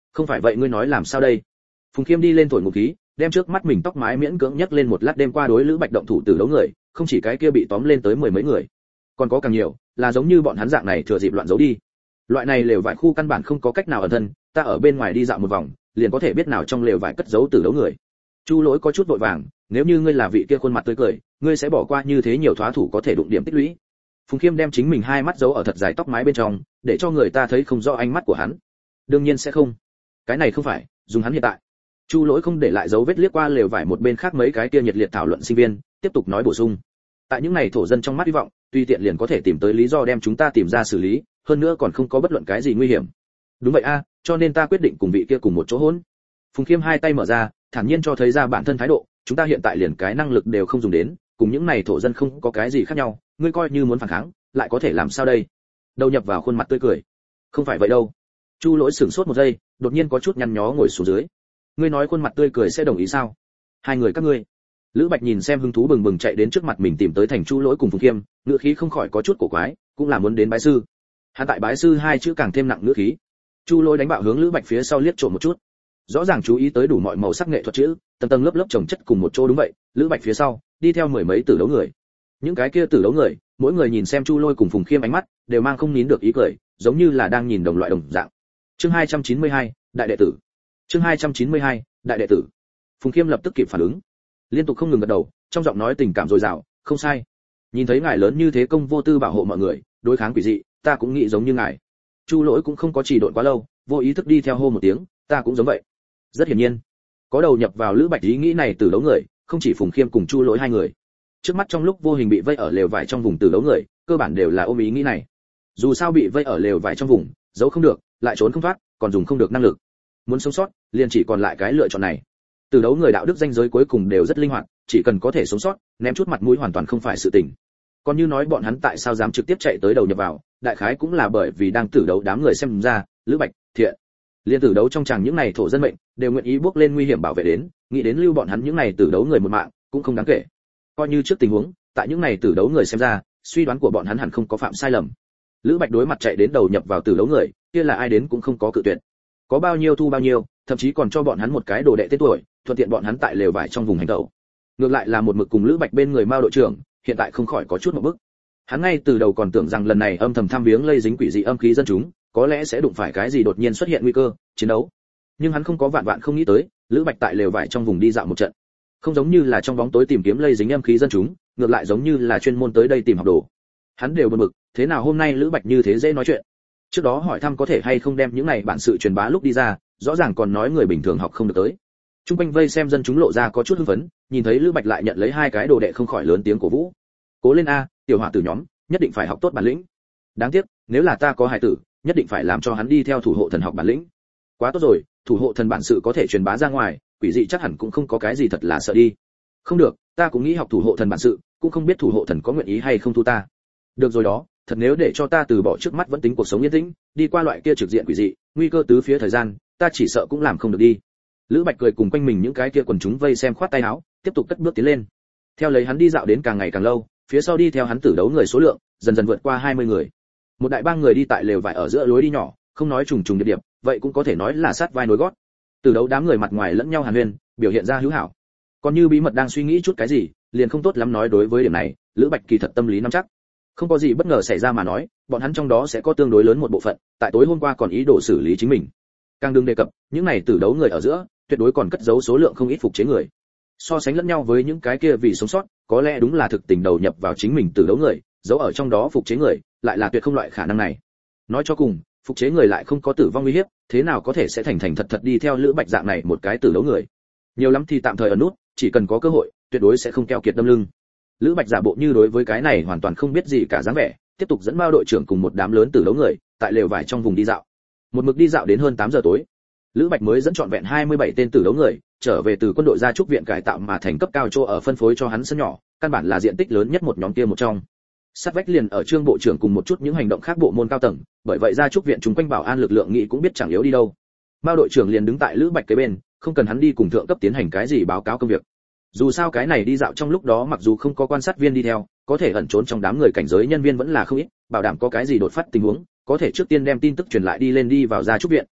Không phải vậy ngươi nói làm sao đây? Phùng Khiêm đi lên thổi ngụm khí, đem trước mắt mình tóc mái miễn cưỡng nhấc lên một lát, đêm qua đối Lữ Bạch động thủ tử đấu người, không chỉ cái kia bị tóm lên tới mười mấy người, còn có càng nhiều là giống như bọn hắn dạng này thừa dịp loạn giấu đi. Loại này lều vải khu căn bản không có cách nào ẩn thân, ta ở bên ngoài đi dạo một vòng, liền có thể biết nào trong lều vải cất giấu tử đấu người. Chu Lỗi có chút vội vàng, nếu như ngươi là vị kia khuôn mặt tươi cười, ngươi sẽ bỏ qua như thế nhiều thóa thủ có thể đụng điểm tích lũy. Phùng Khiêm đem chính mình hai mắt giấu ở thật dài tóc mái bên trong, để cho người ta thấy không rõ ánh mắt của hắn. Đương nhiên sẽ không. Cái này không phải, dùng hắn hiện tại. Chu Lỗi không để lại dấu vết liếc qua lều vải một bên khác mấy cái kia nhiệt liệt thảo luận sinh viên, tiếp tục nói bổ sung. Tại những này thổ dân trong mắt hy vọng, tuy tiện liền có thể tìm tới lý do đem chúng ta tìm ra xử lý, hơn nữa còn không có bất luận cái gì nguy hiểm. Đúng vậy a, cho nên ta quyết định cùng vị kia cùng một chỗ hỗn. Phùng Khiêm hai tay mở ra, thản nhiên cho thấy ra bản thân thái độ, chúng ta hiện tại liền cái năng lực đều không dùng đến, cùng những này thổ dân không có cái gì khác nhau, ngươi coi như muốn phản kháng, lại có thể làm sao đây? Đầu nhập vào khuôn mặt tươi cười. Không phải vậy đâu. Chu Lỗi sửng sốt một giây, đột nhiên có chút nhăn nhó ngồi xuống dưới. Ngươi nói khuôn mặt tươi cười sẽ đồng ý sao? Hai người các ngươi. Lữ Bạch nhìn xem hứng thú bừng bừng chạy đến trước mặt mình tìm tới thành Chu Lỗi cùng Phùng Khiêm, ngữ khí không khỏi có chút cổ quái, cũng là muốn đến bái sư. Hắn tại bái sư hai chữ càng thêm nặng ngữ khí. Chu Lỗi đánh bạo hướng Lữ Bạch phía sau liếc trộm một chút. Rõ ràng chú ý tới đủ mọi màu sắc nghệ thuật chữ, tầng tầng lớp lớp chồng chất cùng một chỗ. Đúng vậy, Lữ Bạch phía sau đi theo mười mấy tử đấu người. Những cái kia tử đấu người, mỗi người nhìn xem Chu Lỗi cùng Phùng Khiêm ánh mắt đều mang không nín được ý cười, giống như là đang nhìn đồng loại đồng dạng. Chương 292, đại đệ tử. Chương 292, đại đệ tử. Phùng Khiêm lập tức kịp phản ứng, liên tục không ngừng gật đầu, trong giọng nói tình cảm dồi dào, không sai. Nhìn thấy ngài lớn như thế công vô tư bảo hộ mọi người, đối kháng quỷ dị, ta cũng nghĩ giống như ngài. Chu Lỗi cũng không có trì độn quá lâu, vô ý thức đi theo hô một tiếng, ta cũng giống vậy. Rất hiển nhiên, có đầu nhập vào Lữ Bạch ý nghĩ này từ đấu người, không chỉ Phùng Khiêm cùng Chu Lỗi hai người. Trước mắt trong lúc vô hình bị vây ở lều vải trong vùng từ đấu người, cơ bản đều là ôm ý nghĩ này. Dù sao bị vây ở lều vải trong vùng, giấu không được, lại trốn không thoát, còn dùng không được năng lực. Muốn sống sót, liền chỉ còn lại cái lựa chọn này. Từ đấu người đạo đức danh giới cuối cùng đều rất linh hoạt, chỉ cần có thể sống sót, ném chút mặt mũi hoàn toàn không phải sự tình. Còn như nói bọn hắn tại sao dám trực tiếp chạy tới đầu nhập vào, đại khái cũng là bởi vì đang tử đấu đám người xem ra, Lữ Bạch, thiện. Liên tử đấu trong chàng những này thổ dân mệnh, đều nguyện ý bước lên nguy hiểm bảo vệ đến, nghĩ đến lưu bọn hắn những này tử đấu người một mạng, cũng không đáng kể. Coi như trước tình huống, tại những này tử đấu người xem ra, suy đoán của bọn hắn hẳn không có phạm sai lầm. Lữ Bạch đối mặt chạy đến đầu nhập vào tử đấu người, kia là ai đến cũng không có cự tuyệt. Có bao nhiêu thu bao nhiêu, thậm chí còn cho bọn hắn một cái đồ đệ tên tuổi, thuận tiện bọn hắn tại lều vải trong vùng hành động. Ngược lại là một mực cùng Lữ Bạch bên người Mao đội trưởng, hiện tại không khỏi có chút một bức. Hắn ngay từ đầu còn tưởng rằng lần này âm thầm thăm viếng lây dính quỷ dị âm khí dân chúng, có lẽ sẽ đụng phải cái gì đột nhiên xuất hiện nguy cơ chiến đấu. Nhưng hắn không có vạn vạn không nghĩ tới, Lữ Bạch tại lều vải trong vùng đi dạo một trận, không giống như là trong bóng tối tìm kiếm lây dính âm khí dân chúng, ngược lại giống như là chuyên môn tới đây tìm học đồ. Hắn đều bực bực, thế nào hôm nay Lữ Bạch như thế dễ nói chuyện. Trước đó hỏi thăm có thể hay không đem những này bản sự truyền bá lúc đi ra, rõ ràng còn nói người bình thường học không được tới. Trung quanh vây xem dân chúng lộ ra có chút hưng phấn, nhìn thấy Lữ Bạch lại nhận lấy hai cái đồ đệ không khỏi lớn tiếng cổ vũ. Cố lên a, tiểu hỏa tử nhóm, nhất định phải học tốt bản lĩnh. Đáng tiếc, nếu là ta có hài tử, nhất định phải làm cho hắn đi theo thủ hộ thần học bản lĩnh. Quá tốt rồi, thủ hộ thần bản sự có thể truyền bá ra ngoài, quỷ dị chắc hẳn cũng không có cái gì thật là sợ đi. Không được, ta cũng nghĩ học thủ hộ thần bản sự, cũng không biết thủ hộ thần có nguyện ý hay không thu ta. Được rồi đó, thật nếu để cho ta từ bỏ trước mắt vẫn tính cuộc sống yên tĩnh, đi qua loại kia trực diện quỷ dị, nguy cơ tứ phía thời gian, ta chỉ sợ cũng làm không được đi. Lữ Bạch cười cùng quanh mình những cái kia quần chúng vây xem khoát tay áo, tiếp tục cất bước tiến lên. Theo lấy hắn đi dạo đến càng ngày càng lâu, phía sau đi theo hắn tử đấu người số lượng dần dần vượt qua 20 người. Một đại bang người đi tại lều vải ở giữa lối đi nhỏ, không nói trùng trùng điệp điệp, vậy cũng có thể nói là sát vai nối gót. Tử đấu đám người mặt ngoài lẫn nhau hàn huyên, biểu hiện ra hữu hảo. Còn như bí mật đang suy nghĩ chút cái gì, liền không tốt lắm nói. Đối với điểm này, Lữ Bạch kỳ thật tâm lý nắm chắc. Không có gì bất ngờ xảy ra mà nói, bọn hắn trong đó sẽ có tương đối lớn một bộ phận, tại tối hôm qua còn ý đồ xử lý chính mình. Càng đừng đề cập, những này tử đấu người ở giữa, tuyệt đối còn cất giấu số lượng không ít phục chế người. So sánh lẫn nhau với những cái kia vì sống sót, có lẽ đúng là thực tình đầu nhập vào chính mình tử đấu người, giấu ở trong đó phục chế người, lại là tuyệt không loại khả năng này. Nói cho cùng, phục chế người lại không có tử vong nguy hiểm, thế nào có thể sẽ thành thành thật thật đi theo Lữ Bạch dạng này một cái tử đấu người. Nhiều lắm thì tạm thời ở nút, chỉ cần có cơ hội, tuyệt đối sẽ không keo kiệt đâm lưng. Lữ Bạch giả bộ như đối với cái này hoàn toàn không biết gì cả dáng vẻ, tiếp tục dẫn Mao đội trưởng cùng một đám lớn tử đấu người, tại lều vải trong vùng đi dạo. Một mực đi dạo đến hơn 8 giờ tối. Lữ Bạch mới dẫn trọn vẹn 27 tên tử đấu người, trở về từ quân đội gia trúc viện cải tạo mà thành cấp cao chỗ ở phân phối cho hắn sân nhỏ, căn bản là diện tích lớn nhất một nhóm kia một trong. Sát vách liền ở Trương bộ trưởng cùng một chút những hành động khác bộ môn cao tầng, bởi vậy gia trúc viện chúng quanh bảo an lực lượng nghị cũng biết chẳng yếu đi đâu. Mao đội trưởng liền đứng tại Lữ Bạch kế bên, không cần hắn đi cùng thượng cấp tiến hành cái gì báo cáo công việc. Dù sao cái này đi dạo trong lúc đó mặc dù không có quan sát viên đi theo, có thể ẩn trốn trong đám người cảnh giới nhân viên vẫn là không ít, bảo đảm có cái gì đột phát tình huống, có thể trước tiên đem tin tức truyền lại đi lên đi vào gia trúc viện,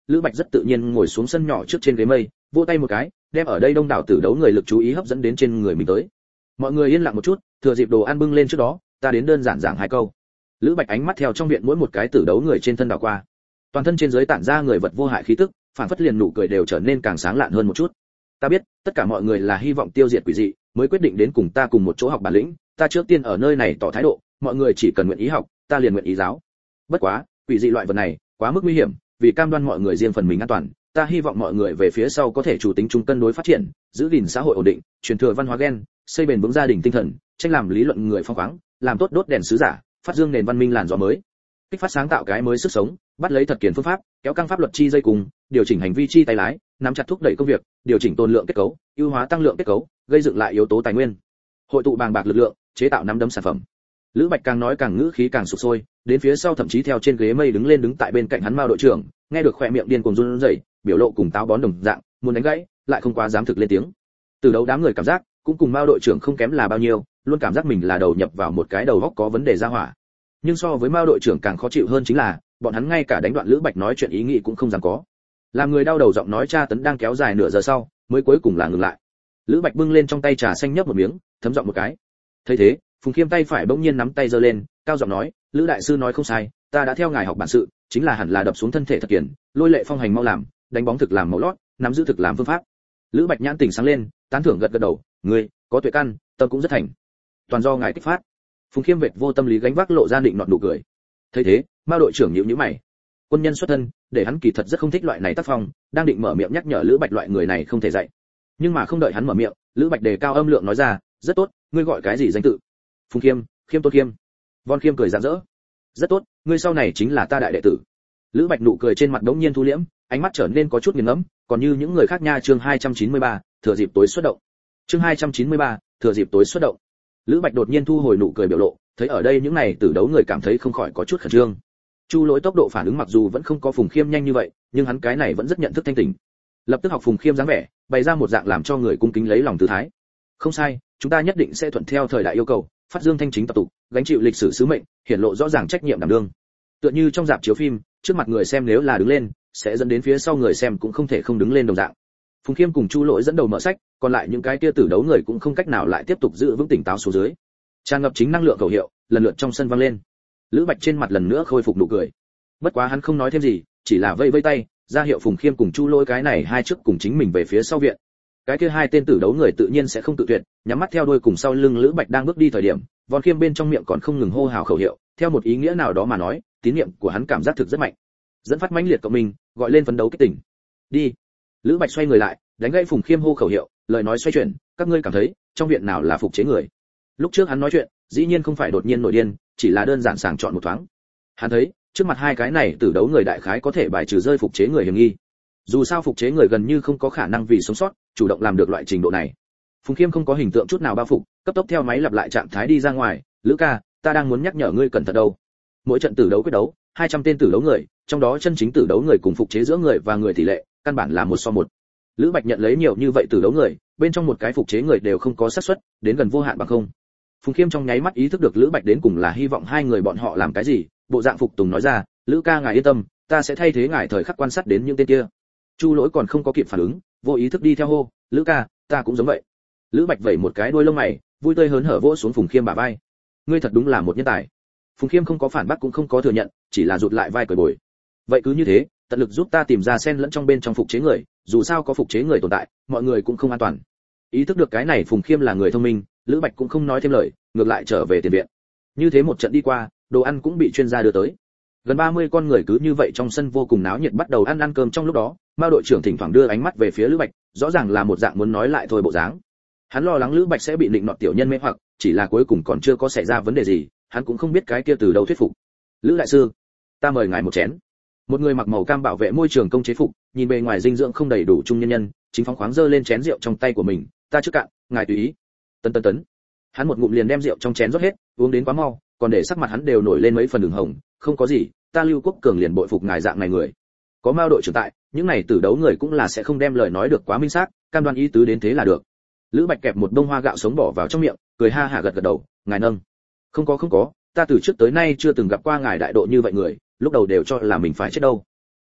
Lữ Bạch rất tự nhiên ngồi xuống sân nhỏ trước trên ghế mây, vỗ tay một cái, đem ở đây đông đảo tử đấu người lực chú ý hấp dẫn đến trên người mình tới. Mọi người yên lặng một chút, thừa dịp đồ ăn bưng lên trước đó, ta đến đơn giản giảng hai câu. Lữ Bạch ánh mắt theo trong viện mỗi một cái tử đấu người trên thân đảo qua. Toàn thân trên dưới tản ra người vật vô hại khí tức, phản phất liền nụ cười đều trở nên càng sáng lạn hơn một chút. Ta biết, tất cả mọi người là hy vọng tiêu diệt quỷ dị, mới quyết định đến cùng ta cùng một chỗ học bản lĩnh, ta trước tiên ở nơi này tỏ thái độ, mọi người chỉ cần nguyện ý học, ta liền nguyện ý giáo. Bất quá, quỷ dị loại vật này, quá mức nguy hiểm, vì cam đoan mọi người riêng phần mình an toàn, ta hy vọng mọi người về phía sau có thể chủ tính chung cân đối phát triển, giữ gìn xã hội ổn định, truyền thừa văn hóa gen, xây bền vững gia đình tinh thần, tranh làm lý luận người phong khoáng, làm tốt đốt đèn sứ giả, phát dương nền văn minh làn gió mới, kích phát sáng tạo cái mới sức sống, bắt lấy thật kiền phương pháp, kéo căng pháp luật chi dây cùng, điều chỉnh hành vi chi tay lái, nắm chặt thúc đẩy công việc, điều chỉnh tồn lượng kết cấu, ưu hóa tăng lượng kết cấu, gây dựng lại yếu tố tài nguyên, hội tụ bàng bạc lực lượng, chế tạo nắm đấm sản phẩm. Lữ Bạch càng nói càng ngữ khí càng sục sôi, đến phía sau thậm chí theo trên ghế mây đứng lên đứng tại bên cạnh hắn Mao đội trưởng, nghe được khỏe miệng điên cuồng run rẩy, biểu lộ cùng táo bón đồng dạng, muốn đánh gãy, lại không quá dám thực lên tiếng. Từ đấu đám người cảm giác, cũng cùng Mao đội trưởng không kém là bao nhiêu, luôn cảm giác mình là đầu nhập vào một cái đầu óc có vấn đề ra hỏa. Nhưng so với Mao đội trưởng càng khó chịu hơn chính là, bọn hắn ngay cả đánh đoạn Lữ Bạch nói chuyện ý nghĩ cũng không dám có. Làm người đau đầu giọng nói tra tấn đang kéo dài nửa giờ sau, mới cuối cùng là ngừng lại. Lữ Bạch bưng lên trong tay trà xanh nhấp một miếng, thấm giọng một cái. Thấy thế, Phùng Khiêm tay phải bỗng nhiên nắm tay giơ lên, cao giọng nói, Lữ đại sư nói không sai, ta đã theo ngài học bản sự, chính là hẳn là đập xuống thân thể thật kiền, lôi lệ phong hành mau làm, đánh bóng thực làm màu lót, nắm giữ thực làm phương pháp. Lữ Bạch nhãn tỉnh sáng lên, tán thưởng gật gật đầu, ngươi có tuệ căn, tâm cũng rất thành, toàn do ngài kích phát. Phùng Khiêm vệt vô tâm lý gánh vác lộ ra định nọt nụ cười. Thấy thế, Mao đội trưởng nhíu nhíu mày. Quân nhân xuất thân, để hắn kỳ thật rất không thích loại này tác phong, đang định mở miệng nhắc nhở Lữ Bạch loại người này không thể dạy. Nhưng mà không đợi hắn mở miệng, Lữ Bạch đề cao âm lượng nói ra, rất tốt, ngươi gọi cái gì danh tự? Phùng Khiêm, Khiêm Tôn Khiêm. Von Khiêm cười rạng rỡ. Rất tốt, ngươi sau này chính là ta đại đệ tử. Lữ Bạch nụ cười trên mặt đống nhiên thu liễm, ánh mắt trở nên có chút nghiền ngẫm, còn như những người khác nha. Chương 293, thừa dịp tối xuất động. Chương 293, thừa dịp tối xuất động. Lữ Bạch đột nhiên thu hồi nụ cười biểu lộ, thấy ở đây những này tử đấu người cảm thấy không khỏi có chút khẩn trương. Chu Lỗi tốc độ phản ứng mặc dù vẫn không có Phùng Khiêm nhanh như vậy, nhưng hắn cái này vẫn rất nhận thức thanh tỉnh. Lập tức học Phùng Khiêm dáng vẻ, bày ra một dạng làm cho người cung kính lấy lòng tư thái. Không sai, chúng ta nhất định sẽ thuận theo thời đại yêu cầu, phát dương thanh chính tập tục, gánh chịu lịch sử sứ mệnh, hiển lộ rõ ràng trách nhiệm đảm đương. Tựa như trong rạp chiếu phim, trước mặt người xem nếu là đứng lên, sẽ dẫn đến phía sau người xem cũng không thể không đứng lên đồng dạng. Phùng Khiêm cùng Chu Lỗi dẫn đầu mở sách, còn lại những cái kia tử đấu người cũng không cách nào lại tiếp tục giữ vững tỉnh táo xuống dưới. Tràn ngập chính năng lượng khẩu hiệu, lần lượt trong sân vang lên. Lữ Bạch trên mặt lần nữa khôi phục nụ cười. Bất quá hắn không nói thêm gì, chỉ là vây vây tay, ra hiệu Phùng Khiêm cùng Chu Lỗi cái này hai trước cùng chính mình về phía sau viện. Cái kia hai tên tử đấu người tự nhiên sẽ không tự tuyệt, nhắm mắt theo đuôi cùng sau lưng Lữ Bạch đang bước đi thời điểm, Von Khiêm bên trong miệng còn không ngừng hô hào khẩu hiệu, theo một ý nghĩa nào đó mà nói, tín niệm của hắn cảm giác thực rất mạnh, dẫn phát mãnh liệt cộng mình, gọi lên phấn đấu kích tỉnh. Đi. Lữ Bạch xoay người lại, đánh gãy Phùng Khiêm hô khẩu hiệu, lời nói xoay chuyển, các ngươi cảm thấy, trong viện nào là phục chế người? Lúc trước hắn nói chuyện, dĩ nhiên không phải đột nhiên nổi điên, chỉ là đơn giản sàng chọn một thoáng. Hắn thấy, trước mặt hai cái này tử đấu người đại khái có thể bài trừ rơi phục chế người hiểm nghi. Dù sao phục chế người gần như không có khả năng vì sống sót, chủ động làm được loại trình độ này. Phùng Khiêm không có hình tượng chút nào bao phục, cấp tốc theo máy lặp lại trạng thái đi ra ngoài, Lữ ca, ta đang muốn nhắc nhở ngươi cẩn thận đâu. Mỗi trận tử đấu quyết đấu, 200 tên tử đấu người, trong đó chân chính tử đấu người cùng phục chế giữa người và người tỷ lệ, căn bản là 1:1. Lữ Bạch nhận lấy nhiều như vậy tử đấu người, bên trong một cái phục chế người đều không có xác suất, đến gần vô hạn bằng không. Phùng Khiêm trong nháy mắt ý thức được Lữ Bạch đến cùng là hy vọng hai người bọn họ làm cái gì, bộ dạng phục tùng nói ra, Lữ ca ngài yên tâm, ta sẽ thay thế ngài thời khắc quan sát đến những tên kia. Chu Lỗi còn không có kịp phản ứng, vô ý thức đi theo hô, Lữ ca, ta cũng giống vậy. Lữ Bạch vẩy một cái đuôi lông mày, vui tươi hớn hở vỗ xuống Phùng Khiêm bả vai. Ngươi thật đúng là một nhân tài. Phùng Khiêm không có phản bác cũng không có thừa nhận, chỉ là rụt lại vai cười bồi. Vậy cứ như thế, tận lực giúp ta tìm ra xen lẫn trong bên trong phục chế người, dù sao có phục chế người tồn tại, mọi người cũng không an toàn. Ý thức được cái này Phùng Khiêm là người thông minh, Lữ Bạch cũng không nói thêm lời, ngược lại trở về tiền viện. Như thế một trận đi qua, đồ ăn cũng bị chuyên gia đưa tới. Gần 30 con người cứ như vậy trong sân vô cùng náo nhiệt bắt đầu ăn cơm trong lúc đó, Mao đội trưởng thỉnh thoảng đưa ánh mắt về phía Lữ Bạch, rõ ràng là một dạng muốn nói lại thôi bộ dáng. Hắn lo lắng Lữ Bạch sẽ bị định nọt tiểu nhân mê hoặc, chỉ là cuối cùng còn chưa có xảy ra vấn đề gì, hắn cũng không biết cái kia từ đâu thuyết phục. Lữ đại sư, ta mời ngài một chén. Một người mặc màu cam bảo vệ môi trường công chế phục, nhìn bề ngoài dinh dưỡng không đầy đủ trung nhân nhân, chính phóng khoáng giơ lên chén rượu trong tay của mình, ta trước cạn, ngài tùy ý. Tấn. Hắn một ngụm liền đem rượu trong chén rót hết, uống đến quá mau, còn để sắc mặt hắn đều nổi lên mấy phần ửng hồng, không có gì, ta Lưu Quốc Cường liền bội phục ngài dạng này người. Có Mao đội trưởng tại, những này tử đấu người cũng là sẽ không đem lời nói được quá minh xác, cam đoan ý tứ đến thế là được. Lữ Bạch kẹp một bông hoa gạo sống bỏ vào trong miệng, cười ha hả gật gật đầu, ngài nâng. Không có, ta từ trước tới nay chưa từng gặp qua ngài đại độ như vậy người, lúc đầu đều cho là mình phải chết đâu.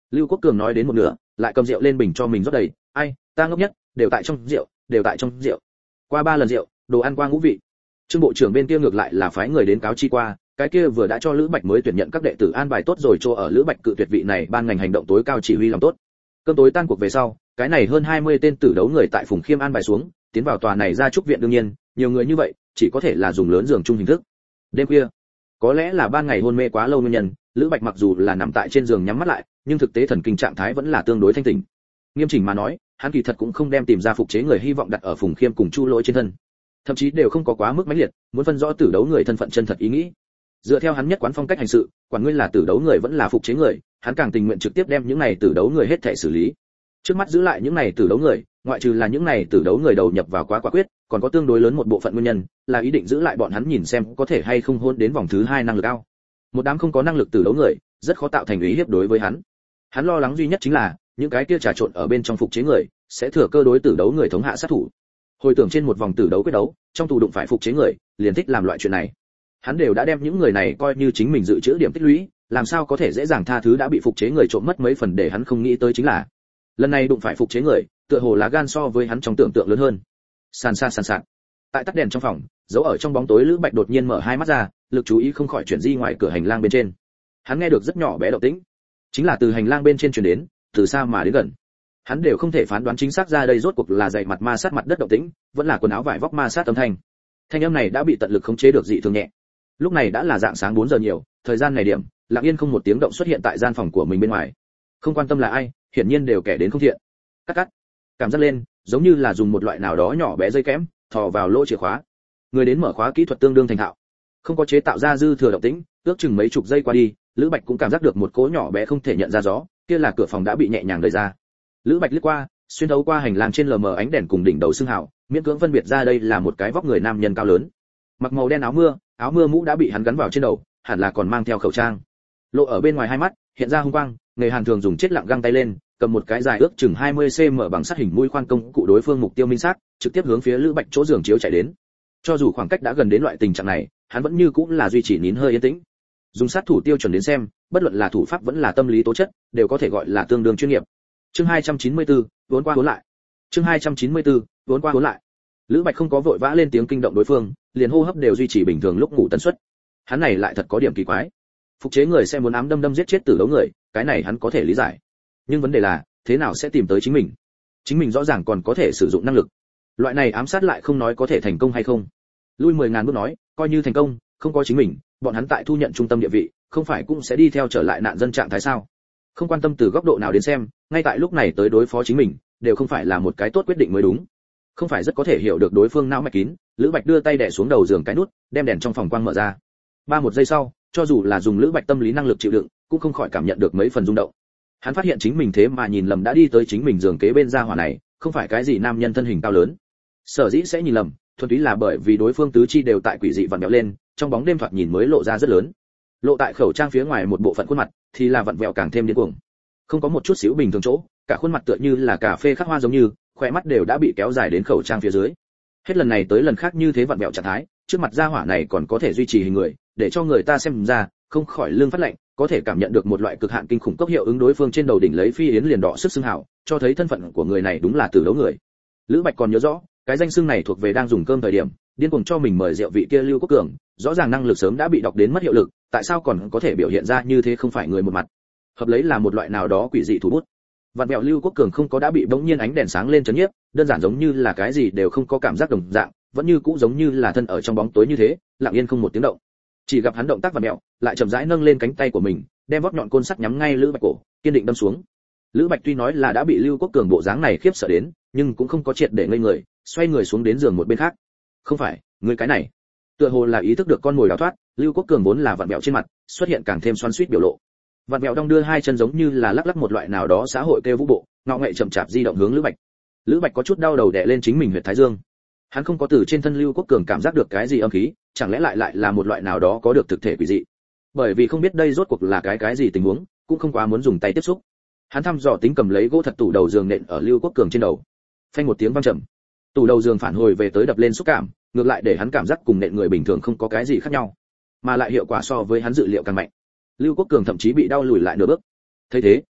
Lưu Quốc Cường nói đến một nửa, lại cầm rượu lên bình cho mình rót đầy, ai, ta ngốc nhất, đều tại trong rượu, đều tại trong rượu. Qua 3 lần rượu, đồ ăn qua ngũ vị. Trương bộ trưởng bên kia ngược lại là phái người đến cáo chi qua, cái kia vừa đã cho Lữ Bạch mới tuyển nhận các đệ tử an bài tốt rồi cho ở Lữ Bạch cự tuyệt vị này ban ngành hành động tối cao chỉ huy làm tốt. Cơm tối tan cuộc về sau, cái này hơn 20 tên tử đấu người tại Phùng Khiêm an bài xuống, tiến vào tòa này ra trúc viện đương nhiên, nhiều người như vậy, chỉ có thể là dùng lớn giường chung hình thức. Đêm khuya, có lẽ là ban ngày hôn mê quá lâu nguyên nhân, Lữ Bạch mặc dù là nằm tại trên giường nhắm mắt lại, nhưng thực tế thần kinh trạng thái vẫn là tương đối thanh tỉnh. Nghiêm chỉnh mà nói, hắn kỳ thật cũng không đem tìm ra phục chế người hy vọng đặt ở Phùng Khiêm cùng Chu Lỗi trên thân, thậm chí đều không có quá mức mãnh liệt, muốn phân rõ tử đấu người thân phận chân thật ý nghĩ. Dựa theo hắn nhất quán phong cách hành sự, quản nguyên là tử đấu người vẫn là phục chế người, hắn càng tình nguyện trực tiếp đem những này tử đấu người hết thảy xử lý. Trước mắt giữ lại những này tử đấu người, ngoại trừ là những này tử đấu người đầu nhập vào quá quả quyết, còn có tương đối lớn một bộ phận nguyên nhân, là ý định giữ lại bọn hắn nhìn xem có thể hay không hôn đến vòng thứ 2 năng lực cao. Một đám không có năng lực tử đấu người, rất khó tạo thành ý hiếp đối với hắn. Hắn lo lắng duy nhất chính là, những cái kia trà trộn ở bên trong phục chế người, sẽ thừa cơ đối tử đấu người thống hạ sát thủ. Hồi tưởng trên một vòng tử đấu quyết đấu, trong tù đụng phải phục chế người, liền thích làm loại chuyện này. Hắn đều đã đem những người này coi như chính mình dự trữ điểm tích lũy, làm sao có thể dễ dàng tha thứ đã bị phục chế người trộm mất mấy phần để hắn không nghĩ tới chính là, lần này đụng phải phục chế người, tựa hồ là gan so với hắn trong tưởng tượng lớn hơn. Sàn sạt. Tại tắt đèn trong phòng, giấu ở trong bóng tối Lữ Bạch đột nhiên mở hai mắt ra, lực chú ý không khỏi chuyển di ngoài cửa hành lang bên trên. Hắn nghe được rất nhỏ bé động tĩnh, chính là từ hành lang bên trên truyền đến, từ xa mà đến gần. Hắn đều không thể phán đoán chính xác ra đây rốt cuộc là dậy mặt ma sát mặt đất động tĩnh, vẫn là quần áo vải vóc ma sát âm thanh. Thanh âm này đã bị tận lực khống chế được dị thường nhẹ. Lúc này đã là dạng sáng 4 giờ nhiều, thời gian này điểm, lặng yên không một tiếng động xuất hiện tại gian phòng của mình bên ngoài. Không quan tâm là ai, hiển nhiên đều kẻ đến không thiện. Cắt. Cảm giác lên, giống như là dùng một loại nào đó nhỏ bé dây kẽm, thò vào lỗ chìa khóa. Người đến mở khóa kỹ thuật tương đương thành thạo. Không có chế tạo ra dư thừa động tĩnh, ước chừng mấy chục giây qua đi, Lữ Bạch cũng cảm giác được một cỗ nhỏ bé không thể nhận ra gió, kia là cửa phòng đã bị nhẹ nhàng đẩy ra. Lữ Bạch liếc qua, xuyên thấu qua hành lang trên lờ mờ ánh đèn cùng đỉnh đầu xương hào, miễn cưỡng phân biệt ra đây là một cái vóc người nam nhân cao lớn. Mặc màu đen áo mưa mũ đã bị hắn gắn vào trên đầu, hẳn là còn mang theo khẩu trang. Lộ ở bên ngoài hai mắt, hiện ra hung quang, người Hàn thường dùng chết lặng găng tay lên, cầm một cái dài ước chừng 20 cm bằng sắt hình mũi khoan công cụ đối phương mục tiêu minh xác, trực tiếp hướng phía Lữ Bạch chỗ giường chiếu chạy đến. Cho dù khoảng cách đã gần đến loại tình trạng này, hắn vẫn như cũng là duy trì nín hơi yên tĩnh. Dùng sát thủ tiêu chuẩn đến xem, bất luận là thủ pháp vẫn là tâm lý tố chất, đều có thể gọi là tương đương chuyên nghiệp. Chương 294, vốn qua vốn lại. Chương 294, vốn qua vốn lại. Lữ Bạch không có vội vã lên tiếng kinh động đối phương, liền hô hấp đều duy trì bình thường lúc ngủ tần suất. Hắn này lại thật có điểm kỳ quái. Phục chế người sẽ muốn ám đâm giết chết tử đấu người, cái này hắn có thể lý giải. Nhưng vấn đề là, thế nào sẽ tìm tới chính mình? Chính mình rõ ràng còn có thể sử dụng năng lực. Loại này ám sát lại không nói có thể thành công hay không. Lui 10.000 bước nói, coi như thành công, không có chính mình, bọn hắn tại thu nhận trung tâm địa vị, không phải cũng sẽ đi theo trở lại nạn dân trạng thái sao? Không quan tâm từ góc độ nào đến xem, ngay tại lúc này tới đối phó chính mình, đều không phải là một cái tốt quyết định mới đúng. Không phải rất có thể hiểu được đối phương não mạch kín, Lữ Bạch đưa tay đè xuống đầu giường cái nút, đem đèn trong phòng quang mở ra. 1 giây sau, cho dù là dùng Lữ Bạch tâm lý năng lực chịu đựng, cũng không khỏi cảm nhận được mấy phần rung động. Hắn phát hiện chính mình thế mà nhìn lầm đã đi tới chính mình giường kế bên gia hỏa này, không phải cái gì nam nhân thân hình cao lớn. Sở dĩ sẽ nhìn lầm, thuần túy là bởi vì đối phương tứ chi đều tại quỷ dị vặn vẹo lên, trong bóng đêm thoạt nhìn mới lộ ra rất lớn. Lộ tại khẩu trang phía ngoài một bộ phận khuôn mặt, thì là vặn vẹo càng thêm điên cuồng. Không có một chút xíu bình thường chỗ, cả khuôn mặt tựa như là cà phê khắc hoa giống như, khóe mắt đều đã bị kéo dài đến khẩu trang phía dưới. Hết lần này tới lần khác như thế vặn vẹo trạng thái, trước mặt gia hỏa này còn có thể duy trì hình người, để cho người ta xem ra, không khỏi lưng phát lạnh, có thể cảm nhận được một loại cực hạn kinh khủng cốc hiệu ứng đối phương trên đầu đỉnh lấy phi yến liền đỏ sức xưng hào, cho thấy thân phận của người này đúng là tử đấu người. Lữ Bạch còn nhớ rõ, cái danh xưng này thuộc về đang dùng cơm thời điểm, điên cuồng cho mình mời rượu vị kia Lưu Quốc Cường, rõ ràng năng lực sớm đã bị đọc đến mất hiệu lực, tại sao còn có thể biểu hiện ra như thế không phải người một mặt. Hợp lấy là một loại nào đó quỷ dị thủ bút. Vạn mẹo Lưu Quốc Cường không có đã bị bỗng nhiên ánh đèn sáng lên chấn nhiếp, đơn giản giống như là cái gì đều không có cảm giác đồng dạng, vẫn như cũ giống như là thân ở trong bóng tối như thế, lặng yên không một tiếng động. Chỉ gặp hắn động tác vặn mẹo, lại chậm rãi nâng lên cánh tay của mình, đem vót nhọn côn sắt nhắm ngay Lữ Bạch cổ, kiên định đâm xuống. Lữ Bạch tuy nói là đã bị Lưu Quốc Cường bộ dáng này khiếp sợ đến, nhưng cũng không có triệt để ngây người, xoay người xuống đến giường một bên khác. Không phải, người cái này. Tựa hồ là ý thức được con mồi đào thoát, Lưu Quốc Cường vốn là vặn mẹo trên mặt, xuất hiện càng thêm xoắn xuýt biểu lộ. Vặn mẹo đong đưa hai chân giống như là lắc lắc một loại nào đó xã hội kêu vũ bộ, ngọ nghệ chậm chạp di động hướng Lữ Bạch. Lữ Bạch có chút đau đầu đè lên chính mình huyệt thái dương. Hắn không có từ trên thân Lưu Quốc Cường cảm giác được cái gì âm khí, chẳng lẽ lại là một loại nào đó có được thực thể quỷ dị. Bởi vì không biết đây rốt cuộc là cái gì tình huống, cũng không quá muốn dùng tay tiếp xúc. Hắn thăm dò tính cầm lấy gỗ thật tủ đầu giường nện ở Lưu Quốc Cường trên đầu. Phanh một tiếng vang trầm. Tủ đầu giường phản hồi về tới đập lên xúc cảm, ngược lại để hắn cảm giác cùng nện người bình thường không có cái gì khác nhau, mà lại hiệu quả so với hắn dự liệu càng mạnh. Lưu Quốc Cường thậm chí bị đau lùi lại nửa bước. Thấy thế,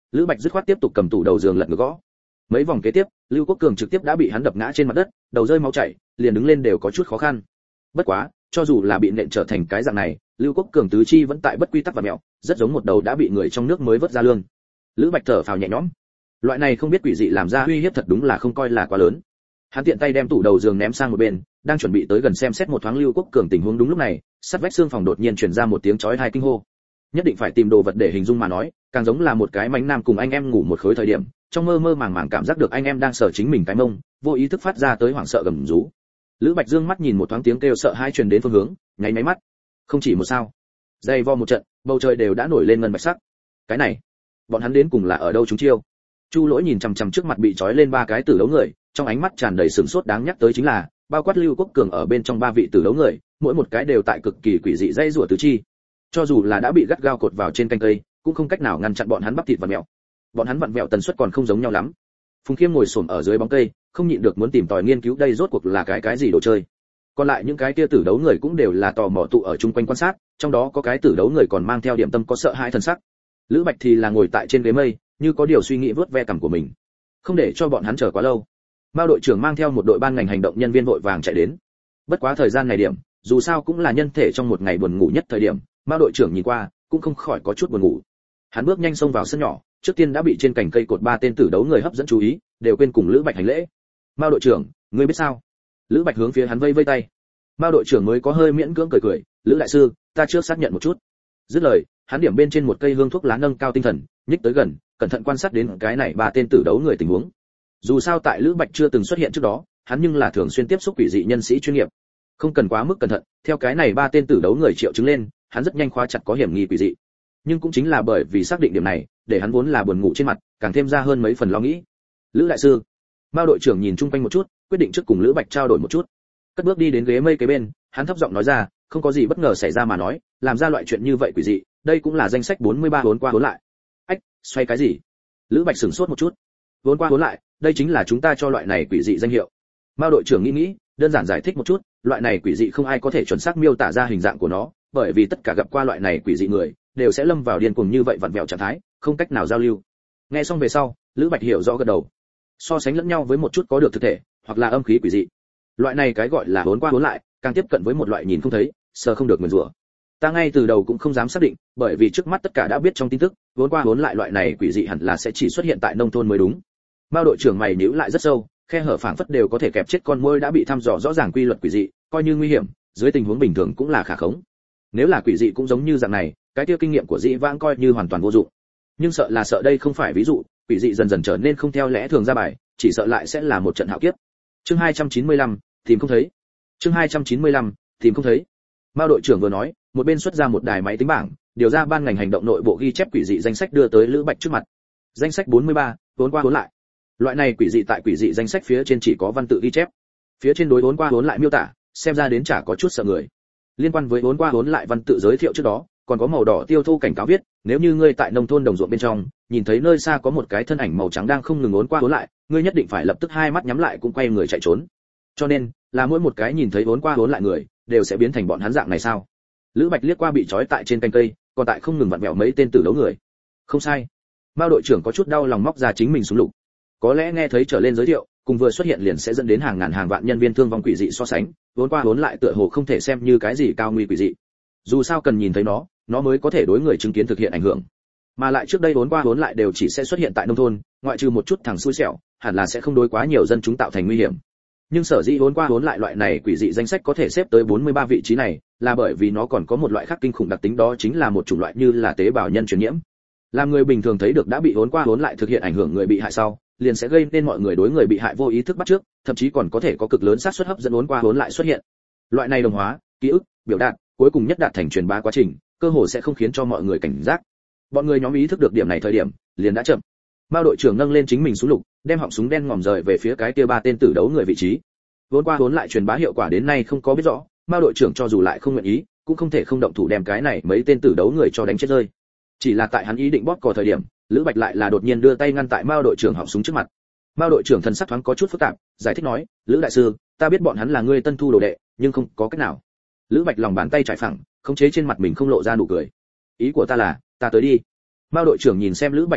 Lữ Bạch dứt khoát tiếp tục cầm tủ đầu giường lật ngược gõ. Mấy vòng kế tiếp, Lưu Quốc Cường trực tiếp đã bị hắn đập ngã trên mặt đất, đầu rơi máu chảy, liền đứng lên đều có chút khó khăn. Bất quá, cho dù là bị nện trở thành cái dạng này, Lưu Quốc Cường tứ chi vẫn tại bất quy tắc và mèo, rất giống một đầu đã bị người trong nước mới vớt ra lươn. Lữ Bạch thở phào nhẹ nhõm. Loại này không biết quỷ dị làm ra uy hiếp thật đúng là không coi là quá lớn. Hắn tiện tay đem tủ đầu giường ném sang một bên, đang chuẩn bị tới gần xem xét một thoáng Lưu Quốc Cường tình huống. Đúng lúc này, sát vách xương phòng đột nhiên truyền ra một tiếng chói tai kinh hô. Nhất định phải tìm đồ vật để hình dung mà nói, càng giống là một cái mánh nam cùng anh em ngủ một khối thời điểm, trong mơ mơ màng màng cảm giác được anh em đang sờ chính mình cái mông, vô ý thức phát ra tới hoảng sợ gầm rú. Lữ Bạch dương mắt nhìn một thoáng tiếng kêu sợ hãi truyền đến phương hướng, nháy máy mắt. Không chỉ một sao, dày vo một trận, bầu trời đều đã nổi lên ngân bạch sắc. Cái này, bọn hắn đến cùng là ở đâu chúng chiêu? Chu Lỗi nhìn chằm chằm trước mặt bị trói lên ba cái tử đấu người, trong ánh mắt tràn đầy sửng sốt. Đáng nhắc tới chính là, bao quát Lưu Quốc Cường ở bên trong ba vị tử đấu người, mỗi một cái đều tại cực kỳ quỷ dị dây rủa tứ chi. Cho dù là đã bị gắt gao cột vào trên canh cây, cũng không cách nào ngăn chặn bọn hắn bắp thịt vặn mèo. Bọn hắn vặn vẹo tần suất còn không giống nhau lắm. Phùng Khiêm ngồi xổm ở dưới bóng cây, không nhịn được muốn tìm tòi nghiên cứu đây rốt cuộc là cái gì đồ chơi. Còn lại những cái kia tử đấu người cũng đều là tò mò tụ ở chung quanh quan sát, trong đó có cái tử đấu người còn mang theo điểm tâm có sợ hãi thần sắc. Lữ Bạch thì là ngồi tại trên ghế mây, như có điều suy nghĩ vớt ve cằm của mình. Không để cho bọn hắn chờ quá lâu, Mao đội trưởng mang theo một đội ban ngành hành động nhân viên vội vàng chạy đến. Bất quá thời gian này điểm, dù sao cũng là nhân thể trong một ngày buồn ngủ nhất thời điểm, Mao đội trưởng nhìn qua, cũng không khỏi có chút buồn ngủ. Hắn bước nhanh xông vào sân nhỏ, trước tiên đã bị trên cành cây cột ba tên tử đấu người hấp dẫn chú ý, đều quên cùng Lữ Bạch hành lễ. Mao đội trưởng, ngươi biết sao? Lữ Bạch hướng phía hắn vây vây tay. Mao đội trưởng mới có hơi miễn cưỡng cười cười, Lữ đại sư, ta trước xác nhận một chút. Dứt lời, hắn điểm bên trên một cây hương thuốc lá nâng cao tinh thần, nhích tới gần, cẩn thận quan sát đến cái này ba tên tử đấu người tình huống. Dù sao tại Lữ Bạch chưa từng xuất hiện trước đó, hắn nhưng là thường xuyên tiếp xúc quỷ dị nhân sĩ chuyên nghiệp, không cần quá mức cẩn thận. Theo cái này ba tên tử đấu người triệu chứng lên, hắn rất nhanh khóa chặt có hiểm nghi quỷ dị. Nhưng cũng chính là bởi vì xác định điểm này, để hắn vốn là buồn ngủ trên mặt, càng thêm ra hơn mấy phần lo nghĩ. Lữ đại sư, Mao đội trưởng nhìn chung quanh một chút, quyết định trước cùng Lữ Bạch trao đổi một chút. Cất bước đi đến ghế mây kế bên, hắn thấp giọng nói ra, không có gì bất ngờ xảy ra mà nói, làm ra loại chuyện như vậy quỷ dị, đây cũng là danh sách 43 vốn qua vốn lại. Ách, xoay cái gì? Lữ Bạch sửng sốt một chút. Vốn qua vốn lại, đây chính là chúng ta cho loại này quỷ dị danh hiệu. Mao đội trưởng nghĩ, đơn giản giải thích một chút, loại này quỷ dị không ai có thể chuẩn xác miêu tả ra hình dạng của nó, bởi vì tất cả gặp qua loại này quỷ dị người, đều sẽ lâm vào điên cuồng như vậy vặn vẹo trạng thái, không cách nào giao lưu. Nghe xong về sau, Lữ Bạch hiểu rõ gật đầu. So sánh lẫn nhau với một chút có được thực thể, hoặc là âm khí quỷ dị. Loại này cái gọi là vốn qua vốn lại, càng tiếp cận với một loại nhìn không thấy, sờ không được nguyền rủa. Ta ngay từ đầu cũng không dám xác định, bởi vì trước mắt tất cả đã biết trong tin tức, vốn qua vốn lại loại này quỷ dị hẳn là sẽ chỉ xuất hiện tại nông thôn mới đúng. Mao đội trưởng mày nhíu lại rất sâu, khe hở phảng phất đều có thể kẹp chết con muỗi đã bị thăm dò rõ ràng quy luật quỷ dị, coi như nguy hiểm, dưới tình huống bình thường cũng là khả khống. Nếu là quỷ dị cũng giống như dạng này, cái tiêu kinh nghiệm của Dĩ Vãng coi như hoàn toàn vô dụng. Nhưng sợ là sợ đây không phải ví dụ, quỷ dị dần dần trở nên không theo lẽ thường ra bài, chỉ sợ lại sẽ là một trận hạo kiếp. Chương 295, tìm không thấy. Chương 295, tìm không thấy. Mao đội trưởng vừa nói, một bên xuất ra một đài máy tính bảng, điều ra ban ngành hành động nội bộ ghi chép quỷ dị danh sách đưa tới Lữ Bạch trước mặt. Danh sách 43, vốn qua vốn lại. Loại này quỷ dị tại quỷ dị danh sách phía trên chỉ có văn tự ghi chép. Phía trên đối vốn qua vốn lại miêu tả, xem ra đến chả có chút sợ người. Liên quan với vốn qua vốn lại văn tự giới thiệu trước đó, còn có màu đỏ tiêu thô cảnh cáo viết, nếu như ngươi tại nông thôn đồng ruộng bên trong, nhìn thấy nơi xa có một cái thân ảnh màu trắng đang không ngừng vốn qua vốn lại, ngươi nhất định phải lập tức hai mắt nhắm lại cũng quay người chạy trốn. Cho nên, là mỗi một cái nhìn thấy vốn qua vốn lại người, đều sẽ biến thành bọn hắn dạng này sao? Lữ Bạch liếc qua bị trói tại trên cành cây, còn tại không ngừng vặn vẹo mấy tên tử đấu người. Không sai. Mao đội trưởng có chút đau lòng móc ra chính mình súng lục. Có lẽ nghe thấy trở lên giới thiệu, cùng vừa xuất hiện liền sẽ dẫn đến hàng ngàn hàng vạn nhân viên thương vong quỷ dị so sánh, vốn qua vốn lại tựa hồ không thể xem như cái gì cao nguy quỷ dị. Dù sao cần nhìn thấy nó mới có thể đối người chứng kiến thực hiện ảnh hưởng. Mà lại trước đây vốn qua vốn lại đều chỉ sẽ xuất hiện tại nông thôn, ngoại trừ một chút thằng xui xẻo, hẳn là sẽ không đối quá nhiều dân chúng tạo thành nguy hiểm. Nhưng sở dĩ vốn qua vốn lại loại này quỷ dị danh sách có thể xếp tới 43 vị trí này, là bởi vì nó còn có một loại khác kinh khủng đặc tính, đó chính là một chủng loại như là tế bào nhân truyền nhiễm. Làm người bình thường thấy được đã bị vốn qua vốn lại thực hiện ảnh hưởng người bị hại sau, liền sẽ gây nên mọi người đối người bị hại vô ý thức bắt trước, thậm chí còn có thể có cực lớn xác suất hấp dẫn vốn qua vốn lại xuất hiện. Loại này đồng hóa, ký ức, biểu đạt, cuối cùng nhất đạt thành truyền bá quá trình, cơ hồ sẽ không khiến cho mọi người cảnh giác. Bọn người nhóm ý thức được điểm này thời điểm, liền đã chậm. Mao đội trưởng nâng lên chính mình súng lục, đem họng súng đen ngòm rời về phía cái kia ba tên tử đấu người vị trí. Vốn qua vốn lại truyền bá hiệu quả đến nay không có biết rõ, Mao đội trưởng cho dù lại không nguyện ý, cũng không thể không động thủ đem cái này mấy tên tử đấu người cho đánh chết rơi. Chỉ là tại hắn ý định bóp cò thời điểm, Lữ Bạch lại là đột nhiên đưa tay ngăn tại Mao đội trưởng họng súng trước mặt. Mao đội trưởng thần sắc thoáng có chút phức tạp, giải thích nói, "Lữ đại sư, ta biết bọn hắn là ngươi tân thu đồ đệ, nhưng không có cách nào." Lữ Bạch lòng bàn tay trải phẳng, khống chế trên mặt mình không lộ ra nụ cười. "Ý của ta là, ta tới đi." Mao đội trưởng nhìn xem Lữ Bạch biểu lộ,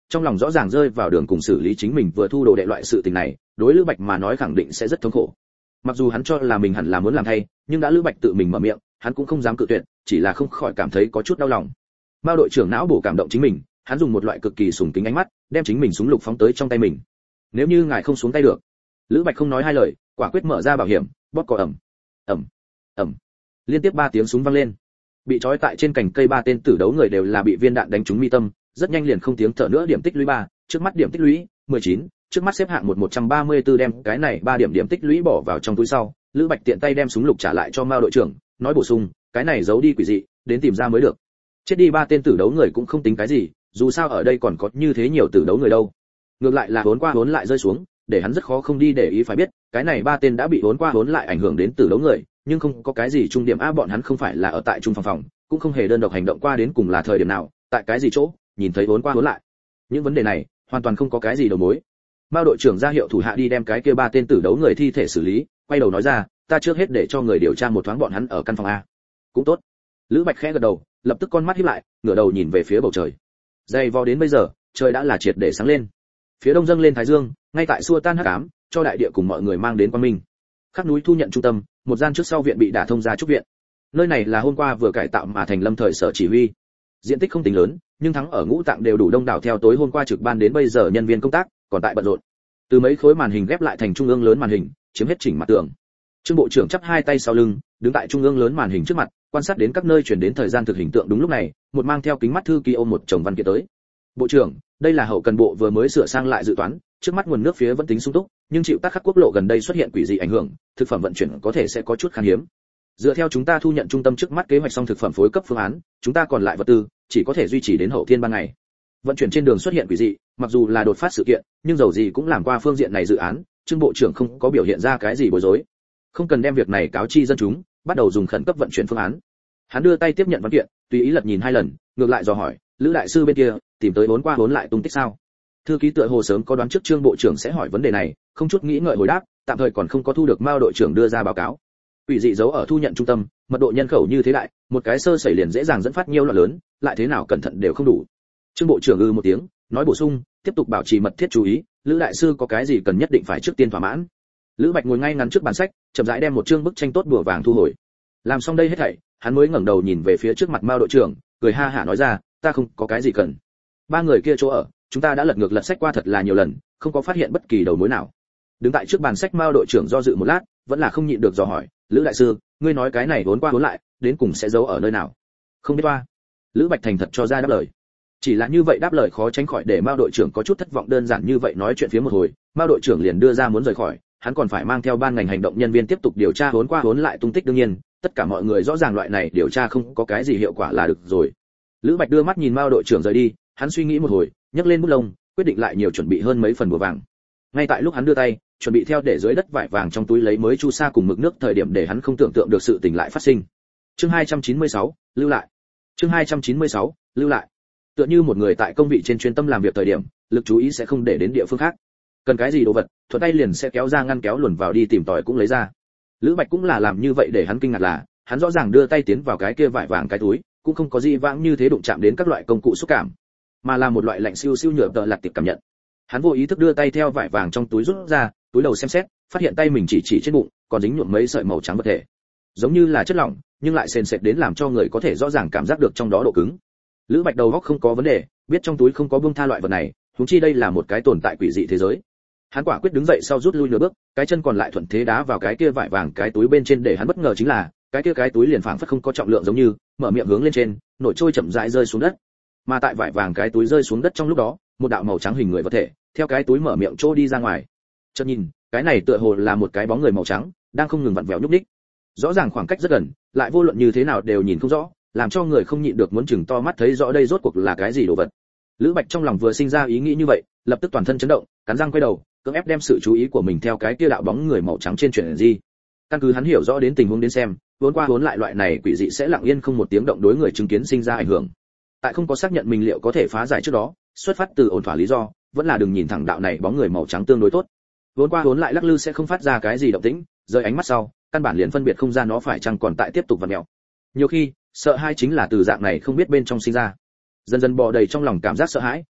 trong lòng rõ ràng rơi vào đường cùng xử lý chính mình vừa thu đồ đệ loại sự tình này, đối Lữ Bạch mà nói khẳng định sẽ rất thống khổ. Mặc dù hắn cho là mình hẳn là muốn làm thay, nhưng đã Lữ Bạch tự mình mở miệng, hắn cũng không dám cự tuyệt, chỉ là không khỏi cảm thấy có chút đau lòng. Mao đội trưởng não bổ cảm động chính mình, hắn dùng một loại cực kỳ sùng kính ánh mắt, đem chính mình súng lục phóng tới trong tay mình. Nếu như ngài không xuống tay được. Lữ Bạch không nói hai lời, quả quyết mở ra bảo hiểm, bóp cò ầm, ầm, ầm. Liên tiếp 3 tiếng súng vang lên. Bị trói tại trên cành cây 3 tên tử đấu người đều là bị viên đạn đánh trúng mi tâm, rất nhanh liền không tiếng thở nữa, điểm tích lũy 3, trước mắt điểm tích lũy 19, trước mắt xếp hạng 134, đem cái này 3 điểm tích lũy bỏ vào trong túi sau, Lữ Bạch tiện tay đem súng lục trả lại cho Mao đội trưởng, nói bổ sung, cái này giấu đi quỷ dị, đến tìm ra mới được. Chết đi 3 tên tử đấu người cũng không tính cái gì, dù sao ở đây còn có như thế nhiều tử đấu người đâu. Ngược lại là vốn qua vốn lại rơi xuống, để hắn rất khó không đi để ý, phải biết, cái này 3 tên đã bị vốn qua vốn lại ảnh hưởng đến tử đấu người, nhưng không có cái gì trung điểm a, bọn hắn không phải là ở tại trung phòng, cũng không hề đơn độc hành động qua, đến cùng là thời điểm nào, tại cái gì chỗ, nhìn thấy vốn qua vốn lại. Những vấn đề này, hoàn toàn không có cái gì đầu mối. Mao đội trưởng ra hiệu thủ hạ đi đem cái kia 3 tên tử đấu người thi thể xử lý, quay đầu nói ra, ta trước hết để cho người điều tra một thoáng bọn hắn ở căn phòng a. Cũng tốt. Lữ Bạch khẽ gật đầu, lập tức con mắt híp lại, ngửa đầu nhìn về phía bầu trời. Dày vò đến bây giờ, trời đã là triệt để sáng lên. Phía đông dâng lên thái dương, ngay tại xua tan hắc ám, cho đại địa cùng mọi người mang đến quang minh. Khắc núi thu nhận trung tâm, một gian trước sau viện bị đả thông ra trúc viện. Nơi này là hôm qua vừa cải tạo mà thành lâm thời sở chỉ huy. Diện tích không tính lớn, nhưng thắng ở ngũ tạng đều đủ đông đảo, theo tối hôm qua trực ban đến bây giờ nhân viên công tác còn tại bận rộn. Từ mấy khối màn hình ghép lại thành trung ương lớn màn hình, chiếm hết chỉnh mặt tường. Trương bộ trưởng chắp hai tay sau lưng, đứng tại trung ương lớn màn hình trước mặt, quan sát đến các nơi chuyển đến thời gian thực hình tượng. Đúng lúc này, một mang theo kính mắt thư ký ôm một chồng văn kiện tới. Bộ trưởng, đây là hậu cần bộ vừa mới sửa sang lại dự toán, trước mắt nguồn nước phía vẫn tính sung túc, nhưng chịu tác khắc quốc lộ gần đây xuất hiện quỷ dị ảnh hưởng, thực phẩm vận chuyển có thể sẽ có chút khan hiếm. Dựa theo chúng ta thu nhận trung tâm trước mắt kế hoạch xong thực phẩm phối cấp phương án, chúng ta còn lại vật tư chỉ có thể duy trì đến hậu thiên ban ngày. Vận chuyển trên đường xuất hiện quỷ dị, mặc dù là đột phát sự kiện, nhưng dầu gì cũng làm qua phương diện này dự án, Trương bộ trưởng không có biểu hiện ra cái gì bối rối. Không cần đem việc này cáo chi dân chúng, bắt đầu dùng khẩn cấp vận chuyển phương án. Hắn đưa tay tiếp nhận văn kiện, tùy ý lật nhìn 2 lần, ngược lại dò hỏi, Lữ đại sư bên kia tìm tới vốn qua vốn lại tung tích sao? Thư ký tựa hồ sớm có đoán trước Trương bộ trưởng sẽ hỏi vấn đề này, không chút nghĩ ngợi hồi đáp, tạm thời còn không có thu được Mao đội trưởng đưa ra báo cáo. Quỷ dị giấu ở thu nhận trung tâm, mật độ nhân khẩu như thế đại, một cái sơ sẩy liền dễ dàng dẫn phát nhiều loạn lớn, lại thế nào cẩn thận đều không đủ. Trương bộ trưởng một tiếng, nói bổ sung, tiếp tục bảo trì mật thiết chú ý, Lữ đại sư có cái gì cần nhất định phải trước tiên thỏa mãn. Lữ Bạch ngồi ngay ngắn trước bàn sách, chậm rãi đem một chương bức tranh tốt đùa vàng thu hồi. Làm xong đây hết thảy, hắn mới ngẩng đầu nhìn về phía trước mặt Mao đội trưởng, cười ha hả nói ra, ta không có cái gì cần. 3 người kia chỗ ở, chúng ta đã lật ngược lật sách qua thật là nhiều lần, không có phát hiện bất kỳ đầu mối nào. Đứng tại trước bàn sách Mao đội trưởng do dự một lát, vẫn là không nhịn được dò hỏi, Lữ đại sư, ngươi nói cái này vốn qua vốn lại, đến cùng sẽ giấu ở nơi nào? Không biết qua. Lữ Bạch thành thật cho ra đáp lời. Chỉ là như vậy đáp lời khó tránh khỏi để Mao đội trưởng có chút thất vọng. Đơn giản như vậy nói chuyện phía một hồi, Mao đội trưởng liền đưa ra muốn rời khỏi, hắn còn phải mang theo ban ngành hành động nhân viên tiếp tục điều tra vốn qua vốn lại tung tích. Đương nhiên, tất cả mọi người rõ ràng loại này điều tra không có cái gì hiệu quả là được rồi. Lữ Bạch đưa mắt nhìn Mao đội trưởng rời đi, hắn suy nghĩ một hồi, nhấc lên bút lông, quyết định lại nhiều chuẩn bị hơn mấy phần bùa vàng. Ngay tại lúc hắn đưa tay, chuẩn bị theo để dưới đất vải vàng trong túi lấy mới chu sa cùng mực nước, thời điểm để hắn không tưởng tượng được sự tình lại phát sinh. Chương 296, lưu lại. Chương 296, lưu lại. Tựa như một người tại công vị trên chuyên tâm làm việc thời điểm, lực chú ý sẽ không để đến địa phương khác. Cần cái gì đồ vật, thuận tay liền sẽ kéo ra ngăn kéo luồn vào đi tìm tòi cũng lấy ra. Lữ Bạch cũng là làm như vậy, để hắn kinh ngạc là, hắn rõ ràng đưa tay tiến vào cái kia vải vàng cái túi, cũng không có gì vãng như thế đụng chạm đến các loại công cụ xúc cảm, mà là một loại lạnh siêu siêu nhựa tợ lạt tiệp cảm nhận. Hắn vô ý thức đưa tay theo vải vàng trong túi rút ra, túi đầu xem xét, phát hiện tay mình chỉ trên bụng, còn dính nhuộm mấy sợi màu trắng vật thể, giống như là chất lỏng, nhưng lại sền sệt đến làm cho người có thể rõ ràng cảm giác được trong đó độ cứng. Lữ Bạch đầu óc không có vấn đề, biết trong túi không có buông tha loại vật này, huống chi đây là một cái tồn tại quỷ dị thế giới. Hắn quả quyết đứng dậy sau rút lui nửa bước, cái chân còn lại thuận thế đá vào cái kia vải vàng cái túi bên trên, để hắn bất ngờ chính là, cái kia cái túi liền phảng phất không có trọng lượng giống như, mở miệng hướng lên trên, nổi trôi chậm rãi rơi xuống đất. Mà tại vải vàng cái túi rơi xuống đất trong lúc đó, một đạo màu trắng hình người vật thể, theo cái túi mở miệng trôi đi ra ngoài. Chợt nhìn, cái này tựa hồ là một cái bóng người màu trắng, đang không ngừng vặn vẹo nhúc nhích. Rõ ràng khoảng cách rất gần, lại vô luận như thế nào đều nhìn không rõ, làm cho người không nhịn được muốn chừng to mắt thấy rõ đây rốt cuộc là cái gì đồ vật. Lữ Bạch trong lòng vừa sinh ra ý nghĩ như vậy, lập tức toàn thân chấn động, cắn răng quay đầu, cưỡng ép đem sự chú ý của mình theo cái kia đạo bóng người màu trắng trên chuyển di. Căn cứ hắn hiểu rõ đến tình huống đến xem, vốn qua vốn lại loại này quỷ dị sẽ lặng yên không một tiếng động đối người chứng kiến sinh ra ảnh hưởng. Tại không có xác nhận mình liệu có thể phá giải trước đó, xuất phát từ ổn thỏa lý do, vẫn là đừng nhìn thẳng đạo này bóng người màu trắng tương đối tốt. Vốn qua vốn lại lắc lư sẽ không phát ra cái gì động tĩnh, rời ánh mắt sau, căn bản liền phân biệt không ra nó phải chăng còn tại tiếp tục vặn mèo. Nhiều khi, sợ hãi chính là từ dạng này không biết bên trong sinh ra. Dần dần bò đầy trong lòng cảm giác sợ hãi,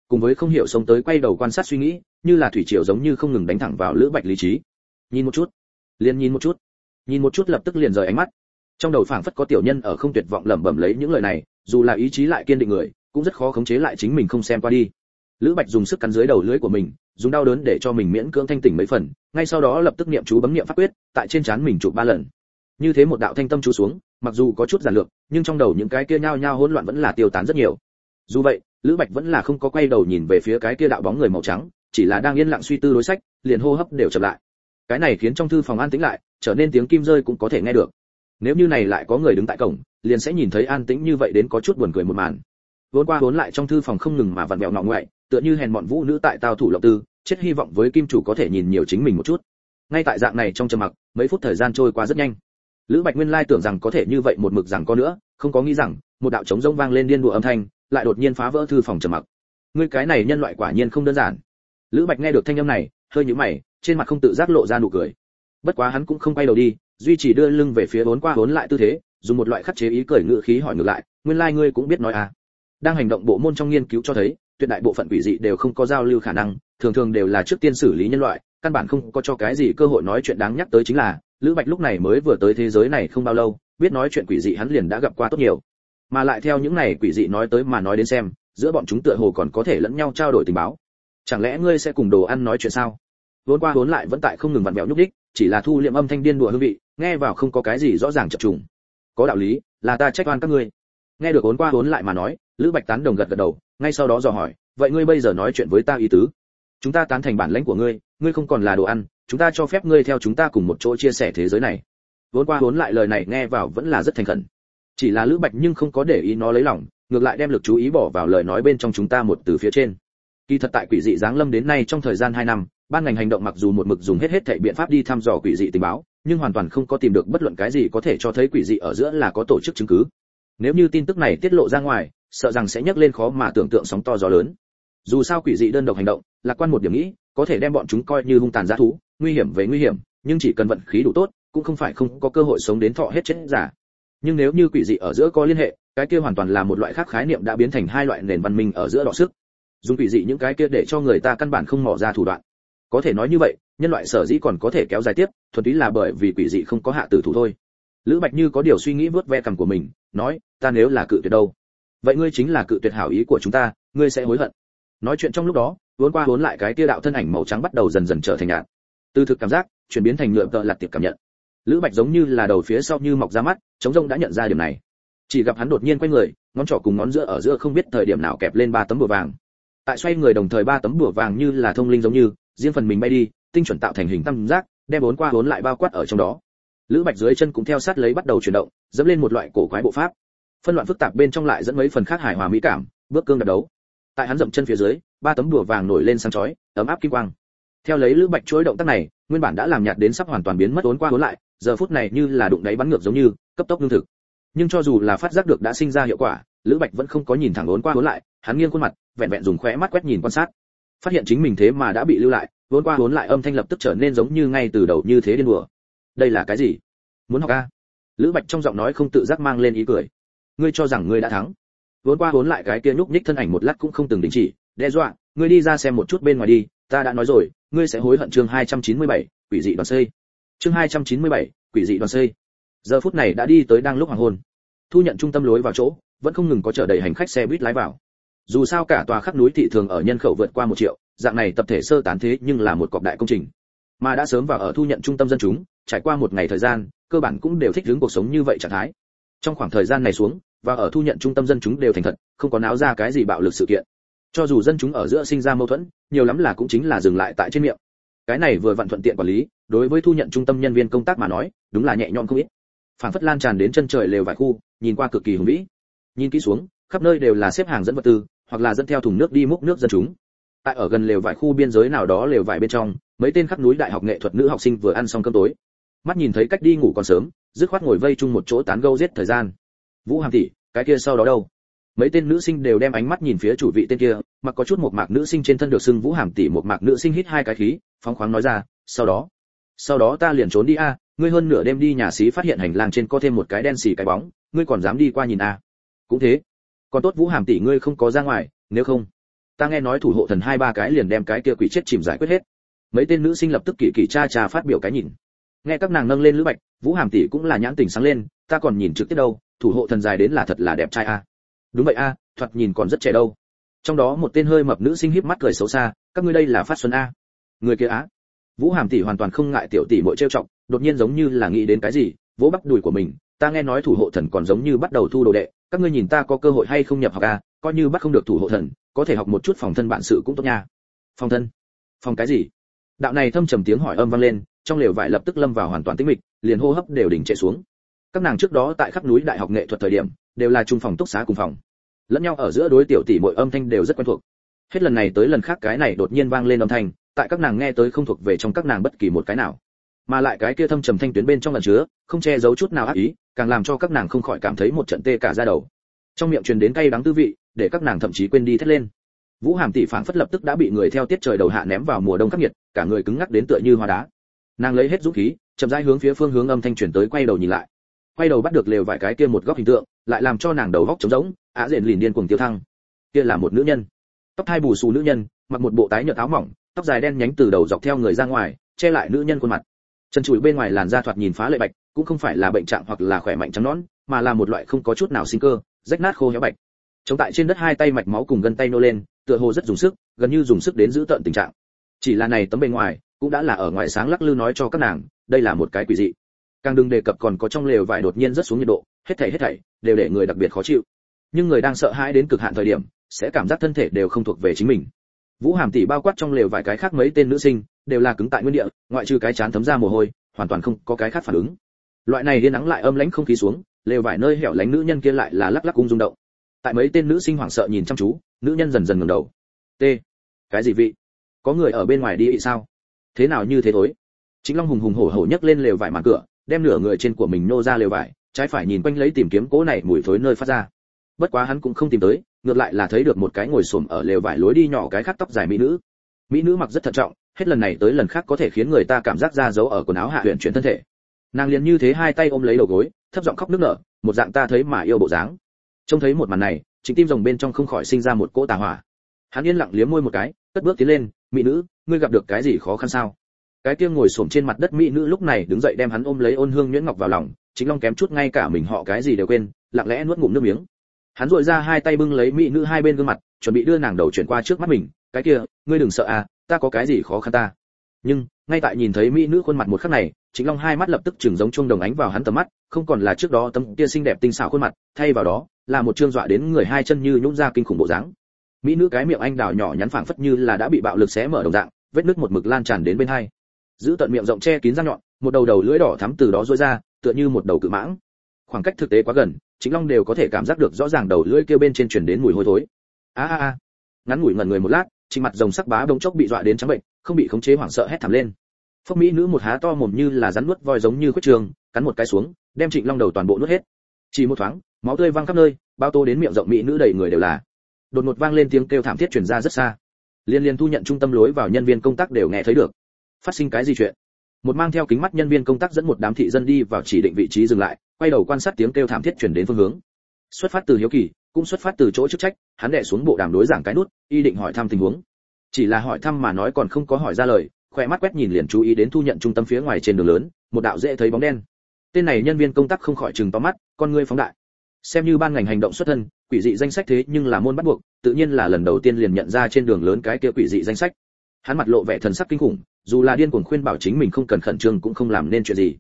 cùng với không hiểu sống tới quay đầu quan sát suy nghĩ, như là thủy triều giống như không ngừng đánh thẳng vào Lữ Bạch lý trí. Nhìn một chút, liền nhìn một chút, nhìn một chút lập tức liền rời ánh mắt. Trong đầu phảng phất có tiểu nhân ở không tuyệt vọng lẩm bẩm lấy những lời này, dù là ý chí lại kiên định người, cũng rất khó khống chế lại chính mình không xem qua đi. Lữ Bạch dùng sức cắn dưới đầu lưỡi của mình, dùng đau đớn để cho mình miễn cưỡng thanh tỉnh mấy phần, ngay sau đó lập tức niệm chú bấm niệm pháp quyết, tại trên trán mình chụp 3 lần. Như thế một đạo thanh tâm chú xuống, mặc dù có chút giản lược, nhưng trong đầu những cái kia nhao nhao hỗn loạn vẫn là tiêu tán rất nhiều. Dù vậy, Lữ Bạch vẫn là không có quay đầu nhìn về phía cái kia đạo bóng người màu trắng, chỉ là đang yên lặng suy tư đối sách, liền hô hấp đều chậm lại. Cái này khiến trong thư phòng an tĩnh lại, trở nên tiếng kim rơi cũng có thể nghe được. Nếu như này lại có người đứng tại cổng, liền sẽ nhìn thấy an tĩnh như vậy đến có chút buồn cười một màn. Vốn qua vốn lại trong thư phòng không ngừng mà vặn vẹo ngọ ngoại, tựa như hèn mọn vũ nữ tại tao thủ lộng tư, chết hy vọng với kim chủ có thể nhìn nhiều chính mình một chút. Ngay tại dạng này trong trầm mặc, mấy phút thời gian trôi qua rất nhanh. Lữ Bạch nguyên lai tưởng rằng có thể như vậy một mực rằng có nữa, không có nghĩ rằng một đạo trống rỗng vang lên điên đùa âm thanh, lại đột nhiên phá vỡ thư phòng trầm mặc. Ngươi cái này nhân loại quả nhiên không đơn giản. Lữ Bạch nghe được thanh âm này, hơi nhíu mày, trên mặt không tự giác lộ ra nụ cười. Bất quá hắn cũng không quay đầu đi, duy trì đưa lưng về phía vốn qua vốn lại tư thế, dùng một loại khắc chế ý cười ngữ khí hỏi ngược lại, nguyên lai ngươi cũng biết nói à? Đang hành động bộ môn trong nghiên cứu cho thấy, tuyệt đại bộ phận quỷ dị đều không có giao lưu khả năng, thường thường đều là trước tiên xử lý nhân loại, căn bản không có cho cái gì cơ hội nói chuyện đáng nhắc tới chính là, Lữ Bạch lúc này mới vừa tới thế giới này không bao lâu, biết nói chuyện quỷ dị hắn liền đã gặp qua tốt nhiều. Mà lại theo những này quỷ dị nói tới mà nói đến xem, giữa bọn chúng tựa hồ còn có thể lẫn nhau trao đổi tình báo. Chẳng lẽ ngươi sẽ cùng đồ ăn nói chuyện sao? Vốn qua vốn lại vẫn tại không ngừng vặn vẹo nhúc đích, chỉ là thu liệm âm thanh điên đùa hương vị, nghe vào không có cái gì rõ ràng chập trùng. Có đạo lý, là ta trách oan các ngươi. Nghe được vốn qua vốn lại mà nói, Lữ Bạch tán đồng gật gật đầu, ngay sau đó dò hỏi, vậy ngươi bây giờ nói chuyện với ta ý tứ? Chúng ta tán thành bản lãnh của ngươi, ngươi không còn là đồ ăn, chúng ta cho phép ngươi theo chúng ta cùng một chỗ chia sẻ thế giới này. Vốn qua vốn lại lời này nghe vào vẫn là rất thành khẩn. Chỉ là Lữ Bạch nhưng không có để ý nó lấy lòng, ngược lại đem lực chú ý bỏ vào lời nói bên trong chúng ta một từ phía trên. Kỳ thật tại quỷ dị giáng lâm đến nay trong thời gian 2 năm, ban ngành hành động mặc dù một mực dùng hết thảy biện pháp đi thăm dò quỷ dị tình báo, nhưng hoàn toàn không có tìm được bất luận cái gì có thể cho thấy quỷ dị ở giữa là có tổ chức chứng cứ. Nếu như tin tức này tiết lộ ra ngoài, sợ rằng sẽ nhấc lên khó mà tưởng tượng sóng to gió lớn. Dù sao quỷ dị đơn độc hành động, lạc quan một điểm nghĩ, có thể đem bọn chúng coi như hung tàn dã thú, nguy hiểm về nguy hiểm, nhưng chỉ cần vận khí đủ tốt, cũng không phải không có cơ hội sống đến thọ hết chết giả. Nhưng nếu như quỷ dị ở giữa có liên hệ, cái kia hoàn toàn là một loại khác khái niệm đã biến thành hai loại nền văn minh ở giữa đọ sức. Dùng quỷ dị những cái kia để cho người ta căn bản không mò ra thủ đoạn. Có thể nói như vậy, nhân loại sở dĩ còn có thể kéo dài tiếp, thuần túy là bởi vì quỷ dị không có hạ tử thủ thôi. Lữ Bạch như có điều suy nghĩ vớt ve cằm của mình, nói, ta nếu là cự tuyệt đâu? Vậy ngươi chính là cự tuyệt hảo ý của chúng ta, ngươi sẽ hối hận. Nói chuyện trong lúc đó, vốn qua vốn lại cái kia đạo thân ảnh màu trắng bắt đầu dần dần trở thành nhạt. Từ thực cảm giác, chuyển biến thành nhựa tợ lạt tiệp cảm nhận. Lữ Bạch giống như là đầu phía sau như mọc ra mắt, trống rỗng đã nhận ra điểm này. Chỉ gặp hắn đột nhiên quay người, ngón trỏ cùng ngón giữa ở giữa không biết thời điểm nào kẹp lên 3 tấm bùa vàng. Tại xoay người đồng thời 3 tấm bùa vàng như là thông linh giống như, riêng phần mình bay đi, tinh chuẩn tạo thành hình tam giác, đem vốn qua vốn lại bao quát ở trong đó. Lữ Bạch dưới chân cũng theo sát lấy bắt đầu chuyển động, dẫm lên một loại cổ quái bộ pháp. Phân loạn phức tạp bên trong lại dẫn mấy phần khác hài hòa mỹ cảm, bước cương đạp đấu. Tại hắn dậm chân phía dưới, 3 tấm đùa vàng nổi lên sáng chói, ấm áp kim quang. Theo lấy Lữ Bạch chuỗi động tác này, nguyên bản đã làm nhạt đến sắp hoàn toàn biến mất vốn qua vốn lại, giờ phút này như là đụng đáy bắn ngược giống như, cấp tốc lương thực. Nhưng cho dù là phát giác được đã sinh ra hiệu quả, Lữ Bạch vẫn không có nhìn thẳng vốn qua vốn lại, hắn nghiêng khuôn mặt, vẹn vẹn dùng khóe mắt quét nhìn quan sát. Phát hiện chính mình thế mà đã bị lưu lại, vốn qua vốn lại âm thanh lập tức trở nên giống như ngay từ đầu như thế điên đùa. Đây là cái gì? Muốn học a? Lữ Bạch trong giọng nói không tự giác mang lên ý cười. Ngươi cho rằng ngươi đã thắng? Vốn qua vốn lại cái kia nhúc nhích thân ảnh một lát cũng không từng đình chỉ, đe dọa, ngươi đi ra xem một chút bên ngoài đi, ta đã nói rồi, ngươi sẽ hối hận. Chương 297, quỷ dị đoàn xây. Chương 297, quỷ dị đoàn xây. Giờ phút này đã đi tới đang lúc hoàng hôn. Thu nhận trung tâm lối vào chỗ, vẫn không ngừng có chở đầy hành khách xe buýt lái vào. Dù sao cả tòa khắp núi thị thường ở nhân khẩu vượt qua 1 triệu, dạng này tập thể sơ tán thế nhưng là một cọc đại công trình. Mà đã sớm vào ở thu nhận trung tâm dân chúng, trải qua một ngày thời gian, cơ bản cũng đều thích ứng cuộc sống như vậy trạng thái. Trong khoảng thời gian này xuống, và ở thu nhận trung tâm dân chúng đều thành thật, không có náo ra cái gì bạo lực sự kiện. Cho dù dân chúng ở giữa sinh ra mâu thuẫn, nhiều lắm là cũng chính là dừng lại tại trên miệng. Cái này vừa vặn thuận tiện quản lý, đối với thu nhận trung tâm nhân viên công tác mà nói, đúng là nhẹ nhõm không ít. Phản phất lan tràn đến chân trời lều vải khu, nhìn qua cực kỳ hùng vĩ. Nhìn kỹ xuống, khắp nơi đều là xếp hàng dẫn vật tư, hoặc là dẫn theo thùng nước đi múc nước dân chúng. Tại ở gần lều vải khu biên giới nào đó lều vải bên trong, mấy tên khắp núi đại học nghệ thuật nữ học sinh vừa ăn xong cơm tối. Mắt nhìn thấy cách đi ngủ còn sớm, dứt khoát ngồi vây chung một chỗ tán gẫu giết thời gian. Vũ Hàm tỷ, cái kia sau đó đâu? Mấy tên nữ sinh đều đem ánh mắt nhìn phía chủ vị tên kia, mặc có chút một mạc nữ sinh trên thân được xưng Vũ Hàm tỷ một mạc nữ sinh hít 2 cái khí, phóng khoáng nói ra, sau đó ta liền trốn đi a, ngươi hơn nửa đêm đi nhà xí phát hiện hành lang trên có thêm một cái đen xì cái bóng, ngươi còn dám đi qua nhìn a? Cũng thế, còn tốt Vũ Hàm tỷ ngươi không có ra ngoài, nếu không Ta nghe nói thủ hộ thần 2-3 cái liền đem cái kia quỷ chết chìm giải quyết hết. Mấy tên nữ sinh lập tức kỳ kỳ cha phát biểu cái nhìn. Nghe các nàng nâng lên Lữ Bạch, Vũ Hàm tỷ cũng là nhãn tình sáng lên, ta còn nhìn trực tiếp đâu, thủ hộ thần dài đến là thật là đẹp trai a. Đúng vậy a, thoạt nhìn còn rất trẻ đâu. Trong đó một tên hơi mập nữ sinh híp mắt cười xấu xa, các ngươi đây là phát xuân a. Người kia á. Vũ Hàm tỷ hoàn toàn không ngại tiểu tỷ muội trêu chọc, đột nhiên giống như là nghĩ đến cái gì, vỗ bắp đùi của mình, ta nghe nói thủ hộ thần còn giống như bắt đầu thu đồ đệ, các ngươi nhìn ta có cơ hội hay không nhập học a, coi như bắt không được thủ hộ thần, có thể học một chút phòng thân bản sự cũng tốt nha. Phòng thân? Phòng cái gì? Đạo này thâm trầm tiếng hỏi âm vang lên, trong lều vải lập tức lâm vào hoàn toàn tĩnh mịch, liền hô hấp đều đình trệ xuống. Các nàng trước đó tại khắp núi đại học nghệ thuật thời điểm, đều là chung phòng túc xá cùng phòng. Lẫn nhau ở giữa đối tiểu tỷ muội âm thanh đều rất quen thuộc. Hết lần này tới lần khác cái này đột nhiên vang lên âm thanh, tại các nàng nghe tới không thuộc về trong các nàng bất kỳ một cái nào. Mà lại cái kia thâm trầm thanh tuyến bên trong ẩn chứa, không che giấu chút nào ác ý, càng làm cho các nàng không khỏi cảm thấy một trận tê cả da đầu. Trong miệng truyền đến cay đắng tư vị, để các nàng thậm chí quên đi thét lên. Vũ Hàm tỷ phảng phất lập tức đã bị người theo tiết trời đầu hạ ném vào mùa đông khắc nghiệt, cả người cứng ngắc đến tựa như hóa đá. Nàng lấy hết dũng khí, chậm rãi hướng phía phương hướng âm thanh truyền tới quay đầu nhìn lại. Quay đầu bắt được lều vải cái kia một góc hình tượng, lại làm cho nàng đầu góc trống rỗng, á rền lìn điên cuồng tiêu thăng. Kia là một nữ nhân, tóc hai bù xù nữ nhân, mặc một bộ tái nhợt áo mỏng, tóc dài đen nhánh từ đầu dọc theo người ra ngoài, che lại nữ nhân khuôn mặt. Chân chùi bên ngoài làn da thoạt nhìn phá lệ bạch, cũng không phải là bệnh trạng hoặc là khỏe mạnh trắng nõn, mà là một loại không có chút nào sinh cơ, rách nát khô héo bạch. Chống tại trên đất hai tay mạch máu cùng gân tay nô lên, tựa hồ rất dùng sức, gần như dùng sức đến giữ tận tình trạng. Chỉ là này tấm bề ngoài, cũng đã là ở ngoài sáng lắc lư nói cho các nàng, đây là một cái quỷ dị. Càng đừng đề cập còn có trong lều vải đột nhiên rất xuống nhiệt độ, hết thảy đều để người đặc biệt khó chịu. Nhưng người đang sợ hãi đến cực hạn thời điểm, sẽ cảm giác thân thể đều không thuộc về chính mình. Vũ Hàm tỷ bao quát trong lều vài cái khác mấy tên nữ sinh, đều là cứng tại nguyên địa, ngoại trừ cái chán thấm ra mồ hôi, hoàn toàn không có cái khác phản ứng. Loại này điên nắng lại âm lãnh không khí xuống, lều vải nơi hẻo lánh nữ nhân kia lại là lắc lắc ung rung động. Tại mấy tên nữ sinh hoảng sợ nhìn chăm chú, nữ nhân dần dần ngẩng đầu. T, cái gì vị? Có người ở bên ngoài đi ị sao? Thế nào như thế thối? Chính Long hùng hùng hổ hổ nhấc lên lều vải màn cửa, đem nửa người trên của mình nô ra lều vải, trái phải nhìn quanh lấy tìm kiếm cố này mùi thối nơi phát ra. Bất quá hắn cũng không tìm tới, ngược lại là thấy được một cái ngồi xổm ở lều vải lối đi nhỏ cái khác tóc dài mỹ nữ. Mỹ nữ mặc rất thận trọng, hết lần này tới lần khác có thể khiến người ta cảm giác ra dấu ở quần áo hạ huyền chuyển thân thể. Nàng liền như thế hai tay ôm lấy đầu gối, thấp giọng khóc nức nở, một dạng ta thấy mà yêu bộ dáng. Trông thấy một màn này, Trịnh Tim rồng bên trong không khỏi sinh ra một cỗ tà hỏa. Hắn yên lặng liếm môi một cái, cất bước tiến lên, mỹ nữ, ngươi gặp được cái gì khó khăn sao? Cái kia ngồi xổm trên mặt đất mỹ nữ lúc này đứng dậy đem hắn ôm lấy ôn hương nhuyễn ngọc vào lòng, Chính Long kém chút ngay cả mình họ cái gì đều quên, lặng lẽ nuốt ngụm nước miếng. Hắn duỗi ra hai tay bưng lấy mỹ nữ hai bên gương mặt, chuẩn bị đưa nàng đầu chuyển qua trước mắt mình, cái kia, ngươi đừng sợ à, ta có cái gì khó khăn ta. Nhưng ngay tại nhìn thấy mỹ nữ khuôn mặt một khắc này, Chính Long hai mắt lập tức chừng giống chuông đồng ánh vào hắn tầm mắt, không còn là trước đó tấm kia xinh đẹp tinh xảo khuôn mặt, thay vào đó là một trương dọa đến người hai chân như nhũn ra kinh khủng bộ dáng. Mỹ nữ cái miệng anh đào nhỏ nhắn phảng phất như là đã bị bạo lực xé mở đồng dạng, vết nứt một mực lan tràn đến bên hai. Giữ tận miệng rộng che kín răng nhọn, một đầu lưỡi đỏ thắm từ đó rũa ra, tựa như một đầu cự mãng. Khoảng cách thực tế quá gần, Chính Long đều có thể cảm giác được rõ ràng đầu lưỡi kia bên trên truyền đến mùi hôi thối. A. Ngắn ngủi ngẩn người một lát, trên mặt rồng sắc bá bỗng chốc bị dọa đến trắng bệnh, không bị khống chế hoảng sợ hét thảm lên. Phốc mỹ nữ một há to mồm như là rắn nuốt voi giống như khuyết trường, cắn một cái xuống, đem Trịnh Long đầu toàn bộ nuốt hết. Chỉ một thoáng, máu tươi văng khắp nơi, bao tô đến miệng rộng mỹ nữ đầy người đều là. Đột ngột vang lên tiếng kêu thảm thiết truyền ra rất xa. Liên thu nhận trung tâm lối vào nhân viên công tác đều nghe thấy được. Phát sinh cái gì chuyện? Một mang theo kính mắt nhân viên công tác dẫn một đám thị dân đi vào chỉ định vị trí dừng lại, quay đầu quan sát tiếng kêu thảm thiết truyền đến phương hướng. Xuất phát từ hiếu kỳ, cũng xuất phát từ chỗ chức trách, hắn đè xuống bộ đàm đối giảng cái nút, ý định hỏi thăm tình huống. Chỉ là hỏi thăm mà nói còn không có hỏi ra lời, khỏe mắt quét nhìn liền chú ý đến thu nhận trung tâm phía ngoài trên đường lớn, một đạo dễ thấy bóng đen. Tên này nhân viên công tác không khỏi trừng to mắt, con ngươi phóng đại. Xem như ban ngành hành động xuất thân, quỷ dị danh sách thế nhưng là môn bắt buộc, tự nhiên là lần đầu tiên liền nhận ra trên đường lớn cái kia quỷ dị danh sách. Hắn mặt lộ vẻ thần sắc kinh khủng, dù là điên cuồng khuyên bảo chính mình không cần khẩn trương cũng không làm nên chuyện gì.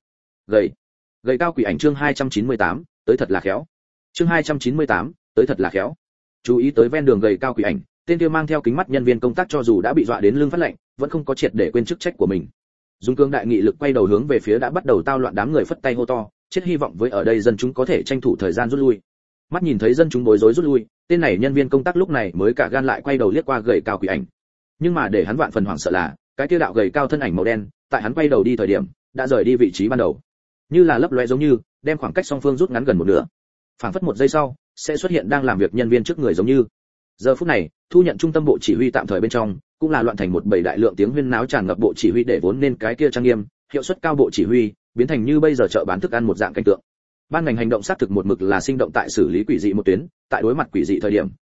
Gầy cao quỷ ảnh chương 298, tới thật là khéo. Chương 298, tới thật là khéo. Chú ý tới ven đường gầy cao quỷ ảnh, tên kia mang theo kính mắt nhân viên công tác cho dù đã bị dọa đến lưng phát lạnh, vẫn không có triệt để quên chức trách của mình. Dùng cương đại nghị lực quay đầu hướng về phía đã bắt đầu tao loạn đám người phất tay hô to, chết hy vọng với ở đây dân chúng có thể tranh thủ thời gian rút lui. Mắt nhìn thấy dân chúng bối rối rút lui, tên này nhân viên công tác lúc này mới cả gan lại quay đầu liếc qua gầy cao quỷ ảnh. Nhưng mà để hắn vạn phần hoảng sợ là, cái kia đạo gầy cao thân ảnh màu đen, tại hắn quay đầu đi thời điểm, đã rời đi vị trí ban đầu. Như là lấp lóe giống như, đem khoảng cách song phương rút ngắn gần một nửa. Phảng phất một giây sau, sẽ xuất hiện đang làm việc nhân viên trước người giống như. Giờ phút này, thu nhận trung tâm bộ chỉ huy tạm thời bên trong, cũng là loạn thành một bầy đại lượng tiếng huyên náo tràn ngập bộ chỉ huy để vốn nên cái kia trang nghiêm, hiệu suất cao bộ chỉ huy, biến thành như bây giờ chợ bán thức ăn một dạng cảnh tượng. Ban ngành hành động xác thực một mực là sinh động tại xử lý quỷ dị một tuyến, tại đối mặt quỷ dị thời điểm,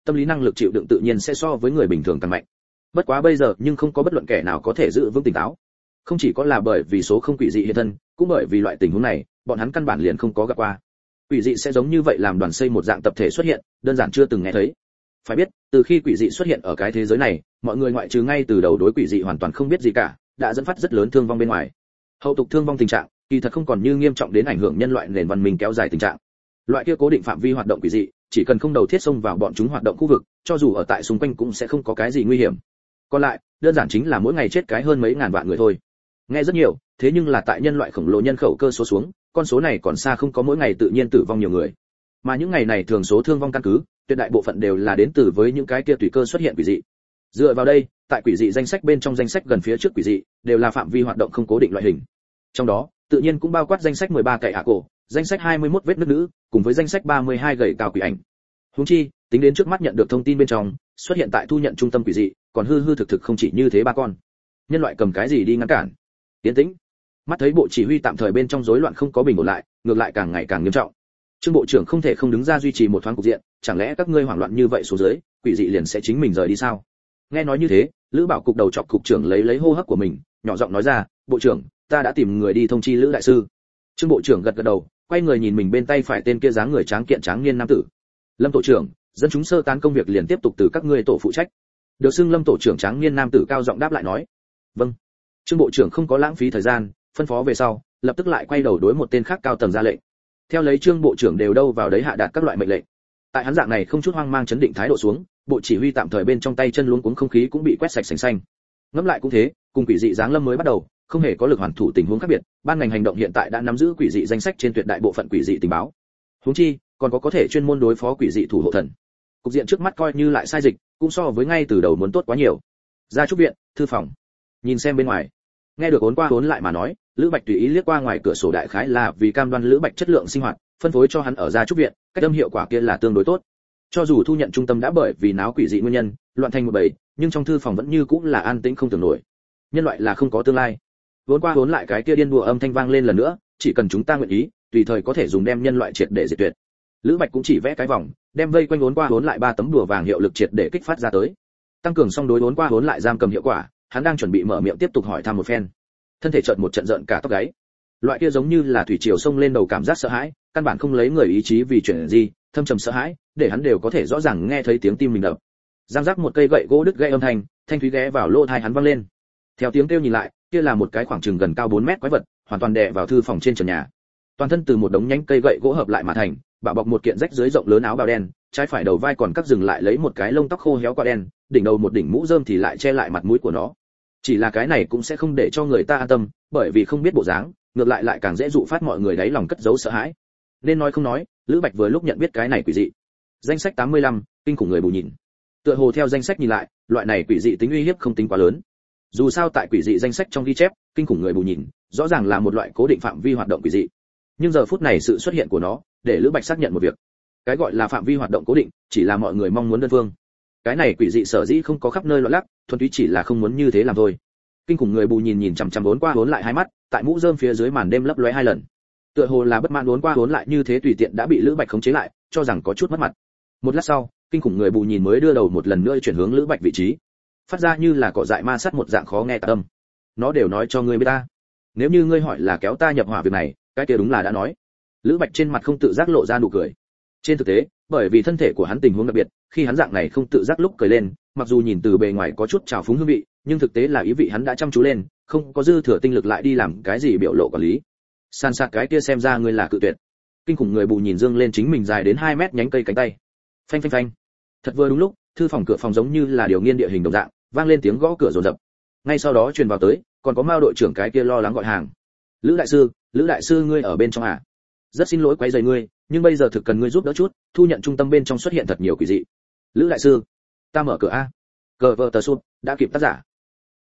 tâm lý năng lực chịu đựng tự nhiên sẽ so với người bình thường càng mạnh. Bất quá bây giờ nhưng không có bất luận kẻ nào có thể giữ vững tỉnh táo. Không chỉ có là bởi vì số không quỷ dị hiện thân, cũng bởi vì loại tình huống này, bọn hắn căn bản liền không có gặp qua. Quỷ dị sẽ giống như vậy làm đoàn xây một dạng tập thể xuất hiện, đơn giản chưa từng nghe thấy. Phải biết, từ khi quỷ dị xuất hiện ở cái thế giới này, mọi người ngoại trừ ngay từ đầu đối quỷ dị hoàn toàn không biết gì cả, đã dẫn phát rất lớn thương vong bên ngoài. Hậu tục thương vong tình trạng, kỳ thật không còn như nghiêm trọng đến ảnh hưởng nhân loại nền văn minh kéo dài tình trạng. Loại kia cố định phạm vi hoạt động quỷ dị, chỉ cần không đầu thiết xông vào bọn chúng hoạt động khu vực, cho dù ở tại xung quanh cũng sẽ không có cái gì nguy hiểm. Còn lại, đơn giản chính là mỗi ngày chết cái hơn mấy ngàn vạn người thôi. Nghe rất nhiều, thế nhưng là tại nhân loại khổng lồ nhân khẩu cơ số xuống, con số này còn xa không có mỗi ngày tự nhiên tử vong nhiều người. Mà những ngày này thường số thương vong căn cứ, tuyệt đại bộ phận đều là đến từ với những cái kia tùy cơ xuất hiện quỷ dị. Dựa vào đây, tại quỷ dị danh sách bên trong danh sách gần phía trước quỷ dị, đều là phạm vi hoạt động không cố định loại hình. Trong đó, tự nhiên cũng bao quát danh sách 13 cậy hạ cổ, danh sách 21 vết nứt nữ, cùng với danh sách 32 gầy cao quỷ ảnh. Huống chi, tính đến trước mắt nhận được thông tin bên trong, xuất hiện tại thu nhận trung tâm quỷ dị, còn hư thực không chỉ như thế ba con. Nhân loại cầm cái gì đi ngăn cản? Tiến tĩnh. Mắt thấy bộ chỉ huy tạm thời bên trong rối loạn không có bình ổn lại, ngược lại càng ngày càng nghiêm trọng. Trương bộ trưởng không thể không đứng ra duy trì một thoáng cục diện, chẳng lẽ các ngươi hoảng loạn như vậy xuống dưới, quỷ dị liền sẽ chính mình rời đi sao? Nghe nói như thế, Lữ Bảo cục đầu chọc cục trưởng lấy hô hấp của mình, nhỏ giọng nói ra, "Bộ trưởng, ta đã tìm người đi thông chi Lữ đại sư." Trương bộ trưởng gật đầu, quay người nhìn mình bên tay phải tên kia dáng người tráng kiện tráng niên nam tử. "Lâm tổ trưởng, dân chúng sơ tán công việc liền tiếp tục từ các ngươi tổ phụ trách." Được xưng Lâm tổ trưởng tráng niên nam tử cao giọng đáp lại nói. "Vâng." Trương bộ trưởng không có lãng phí thời gian, phân phó về sau, lập tức lại quay đầu đối một tên khác cao tầng ra lệnh. Theo lấy Trương bộ trưởng đều đâu vào đấy hạ đạt các loại mệnh lệnh. Tại hắn dạng này không chút hoang mang chấn định thái độ xuống, bộ chỉ huy tạm thời bên trong tay chân luống cuống không khí cũng bị quét sạch sành xanh. Ngẫm lại cũng thế, cùng quỷ dị giáng lâm mới bắt đầu, không hề có lực hoàn thủ tình huống khác biệt, ban ngành hành động hiện tại đã nắm giữ quỷ dị danh sách trên tuyệt đại bộ phận quỷ dị tình báo. Huống chi, còn có thể chuyên môn đối phó quỷ dị thủ hộ thần. Cục diện trước mắt coi như lại sai dịch, cũng so với ngay từ đầu muốn tốt quá nhiều. Ra trúc viện, thư phòng. Nhìn xem bên ngoài. Nghe được ốn qua ốn lại mà nói, Lữ Bạch tùy ý liếc qua ngoài cửa sổ đại khái là vì cam đoan Lữ Bạch chất lượng sinh hoạt, phân phối cho hắn ở gia trúc viện, cách âm hiệu quả kia là tương đối tốt. Cho dù thu nhận trung tâm đã bởi vì náo quỷ dị nguyên nhân, loạn thành một bầy, nhưng trong thư phòng vẫn như cũng là an tĩnh không tưởng nổi. Nhân loại là không có tương lai. Vốn qua vốn lại cái kia điên đùa âm thanh vang lên lần nữa, chỉ cần chúng ta nguyện ý, tùy thời có thể dùng đem nhân loại triệt để diệt tuyệt. Lữ Bạch cũng chỉ vẽ cái vòng, đem vây quanh vốn qua vốn lại 3 tấm đùa vàng hiệu lực triệt để kích phát ra tới. Tăng cường xong đối vốn qua vốn lại giam cầm hiệu quả, hắn đang chuẩn bị mở miệng tiếp tục hỏi thăm một phen. Thân thể chợt một trận giận cả tóc gáy. Loại kia giống như là thủy triều sông lên đầu cảm giác sợ hãi, căn bản không lấy người ý chí vì chuyện gì, thâm trầm sợ hãi, để hắn đều có thể rõ ràng nghe thấy tiếng tim mình đập. Giang giác một cây gậy gỗ đứt gãy âm thanh, thanh thúy ghé vào lỗ tai hắn vang lên. Theo tiếng kêu nhìn lại, kia là một cái khoảng chừng gần cao 4 mét quái vật, hoàn toàn đè vào thư phòng trên trần nhà. Toàn thân từ một đống nhánh cây gậy gỗ hợp lại mà thành, bạo bọc một kiện rách dưới rộng lớn áo bào đen, trái phải đầu vai còn cắt dừng lại lấy một cái lông tóc khô héo qua đen, đỉnh đầu một đỉnh mũ rơm thì lại che lại mặt mũi của nó. Chỉ là cái này cũng sẽ không để cho người ta an tâm, bởi vì không biết bộ dáng, ngược lại càng dễ dụ phát mọi người đáy lòng cất giấu sợ hãi. Nên nói không nói, Lữ Bạch vừa lúc nhận biết cái này quỷ dị. Danh sách 85, kinh khủng người bù nhìn. Tựa hồ theo danh sách nhìn lại, loại này quỷ dị tính uy hiếp không tính quá lớn. Dù sao tại quỷ dị danh sách trong ghi chép, kinh khủng người bù nhìn, rõ ràng là một loại cố định phạm vi hoạt động quỷ dị. Nhưng giờ phút này sự xuất hiện của nó, để Lữ Bạch xác nhận một việc. Cái gọi là phạm vi hoạt động cố định, chỉ là mọi người mong muốn đơn phương. Cái này quỷ dị sở dĩ không có khắp nơi loạn lắc, thuần túy chỉ là không muốn như thế làm thôi. Kinh khủng người bù nhìn chằm chằm vốn qua vốn lại hai mắt, tại mũ rơm phía dưới màn đêm lấp lóe 2 lần. Tựa hồ là bất mãn vốn qua vốn lại như thế tùy tiện đã bị Lữ Bạch khống chế lại, cho rằng có chút mất mặt. Một lát sau, kinh khủng người bù nhìn mới đưa đầu một lần nữa chuyển hướng Lữ Bạch vị trí, phát ra như là cỏ dại ma sát một dạng khó nghe tà âm. Nó đều nói cho ngươi biết ta. Nếu như ngươi hỏi là kéo ta nhập hỏa việc này, cái kia đúng là đã nói. Lữ Bạch trên mặt không tự giác lộ ra nụ cười. Trên thực tế, bởi vì thân thể của hắn tình huống đặc biệt, khi hắn dạng này không tự giác lúc cười lên, mặc dù nhìn từ bề ngoài có chút trào phúng hương vị, nhưng thực tế là ý vị hắn đã chăm chú lên, không có dư thừa tinh lực lại đi làm cái gì biểu lộ quản lý. San sạc cái kia xem ra ngươi là cự tuyệt. Kinh khủng người bù nhìn dương lên chính mình dài đến 2 mét nhánh cây cánh tay. Phanh phanh phanh. Thật vừa đúng lúc, thư phòng cửa phòng giống như là điều nghiên địa hình đồng dạng, vang lên tiếng gõ cửa rồn rập. Ngay sau đó truyền vào tới, còn có Mao đội trưởng cái kia lo lắng gọi hàng. Lữ đại sư ngươi ở bên trong à? Rất xin lỗi quấy rầy ngươi, nhưng bây giờ thực cần ngươi giúp đỡ chút, thu nhận trung tâm bên trong xuất hiện thật nhiều quỷ dị. Lữ đại sư, ta mở cửa a. Cờ vợ tờ sụp, đã kịp tác giả.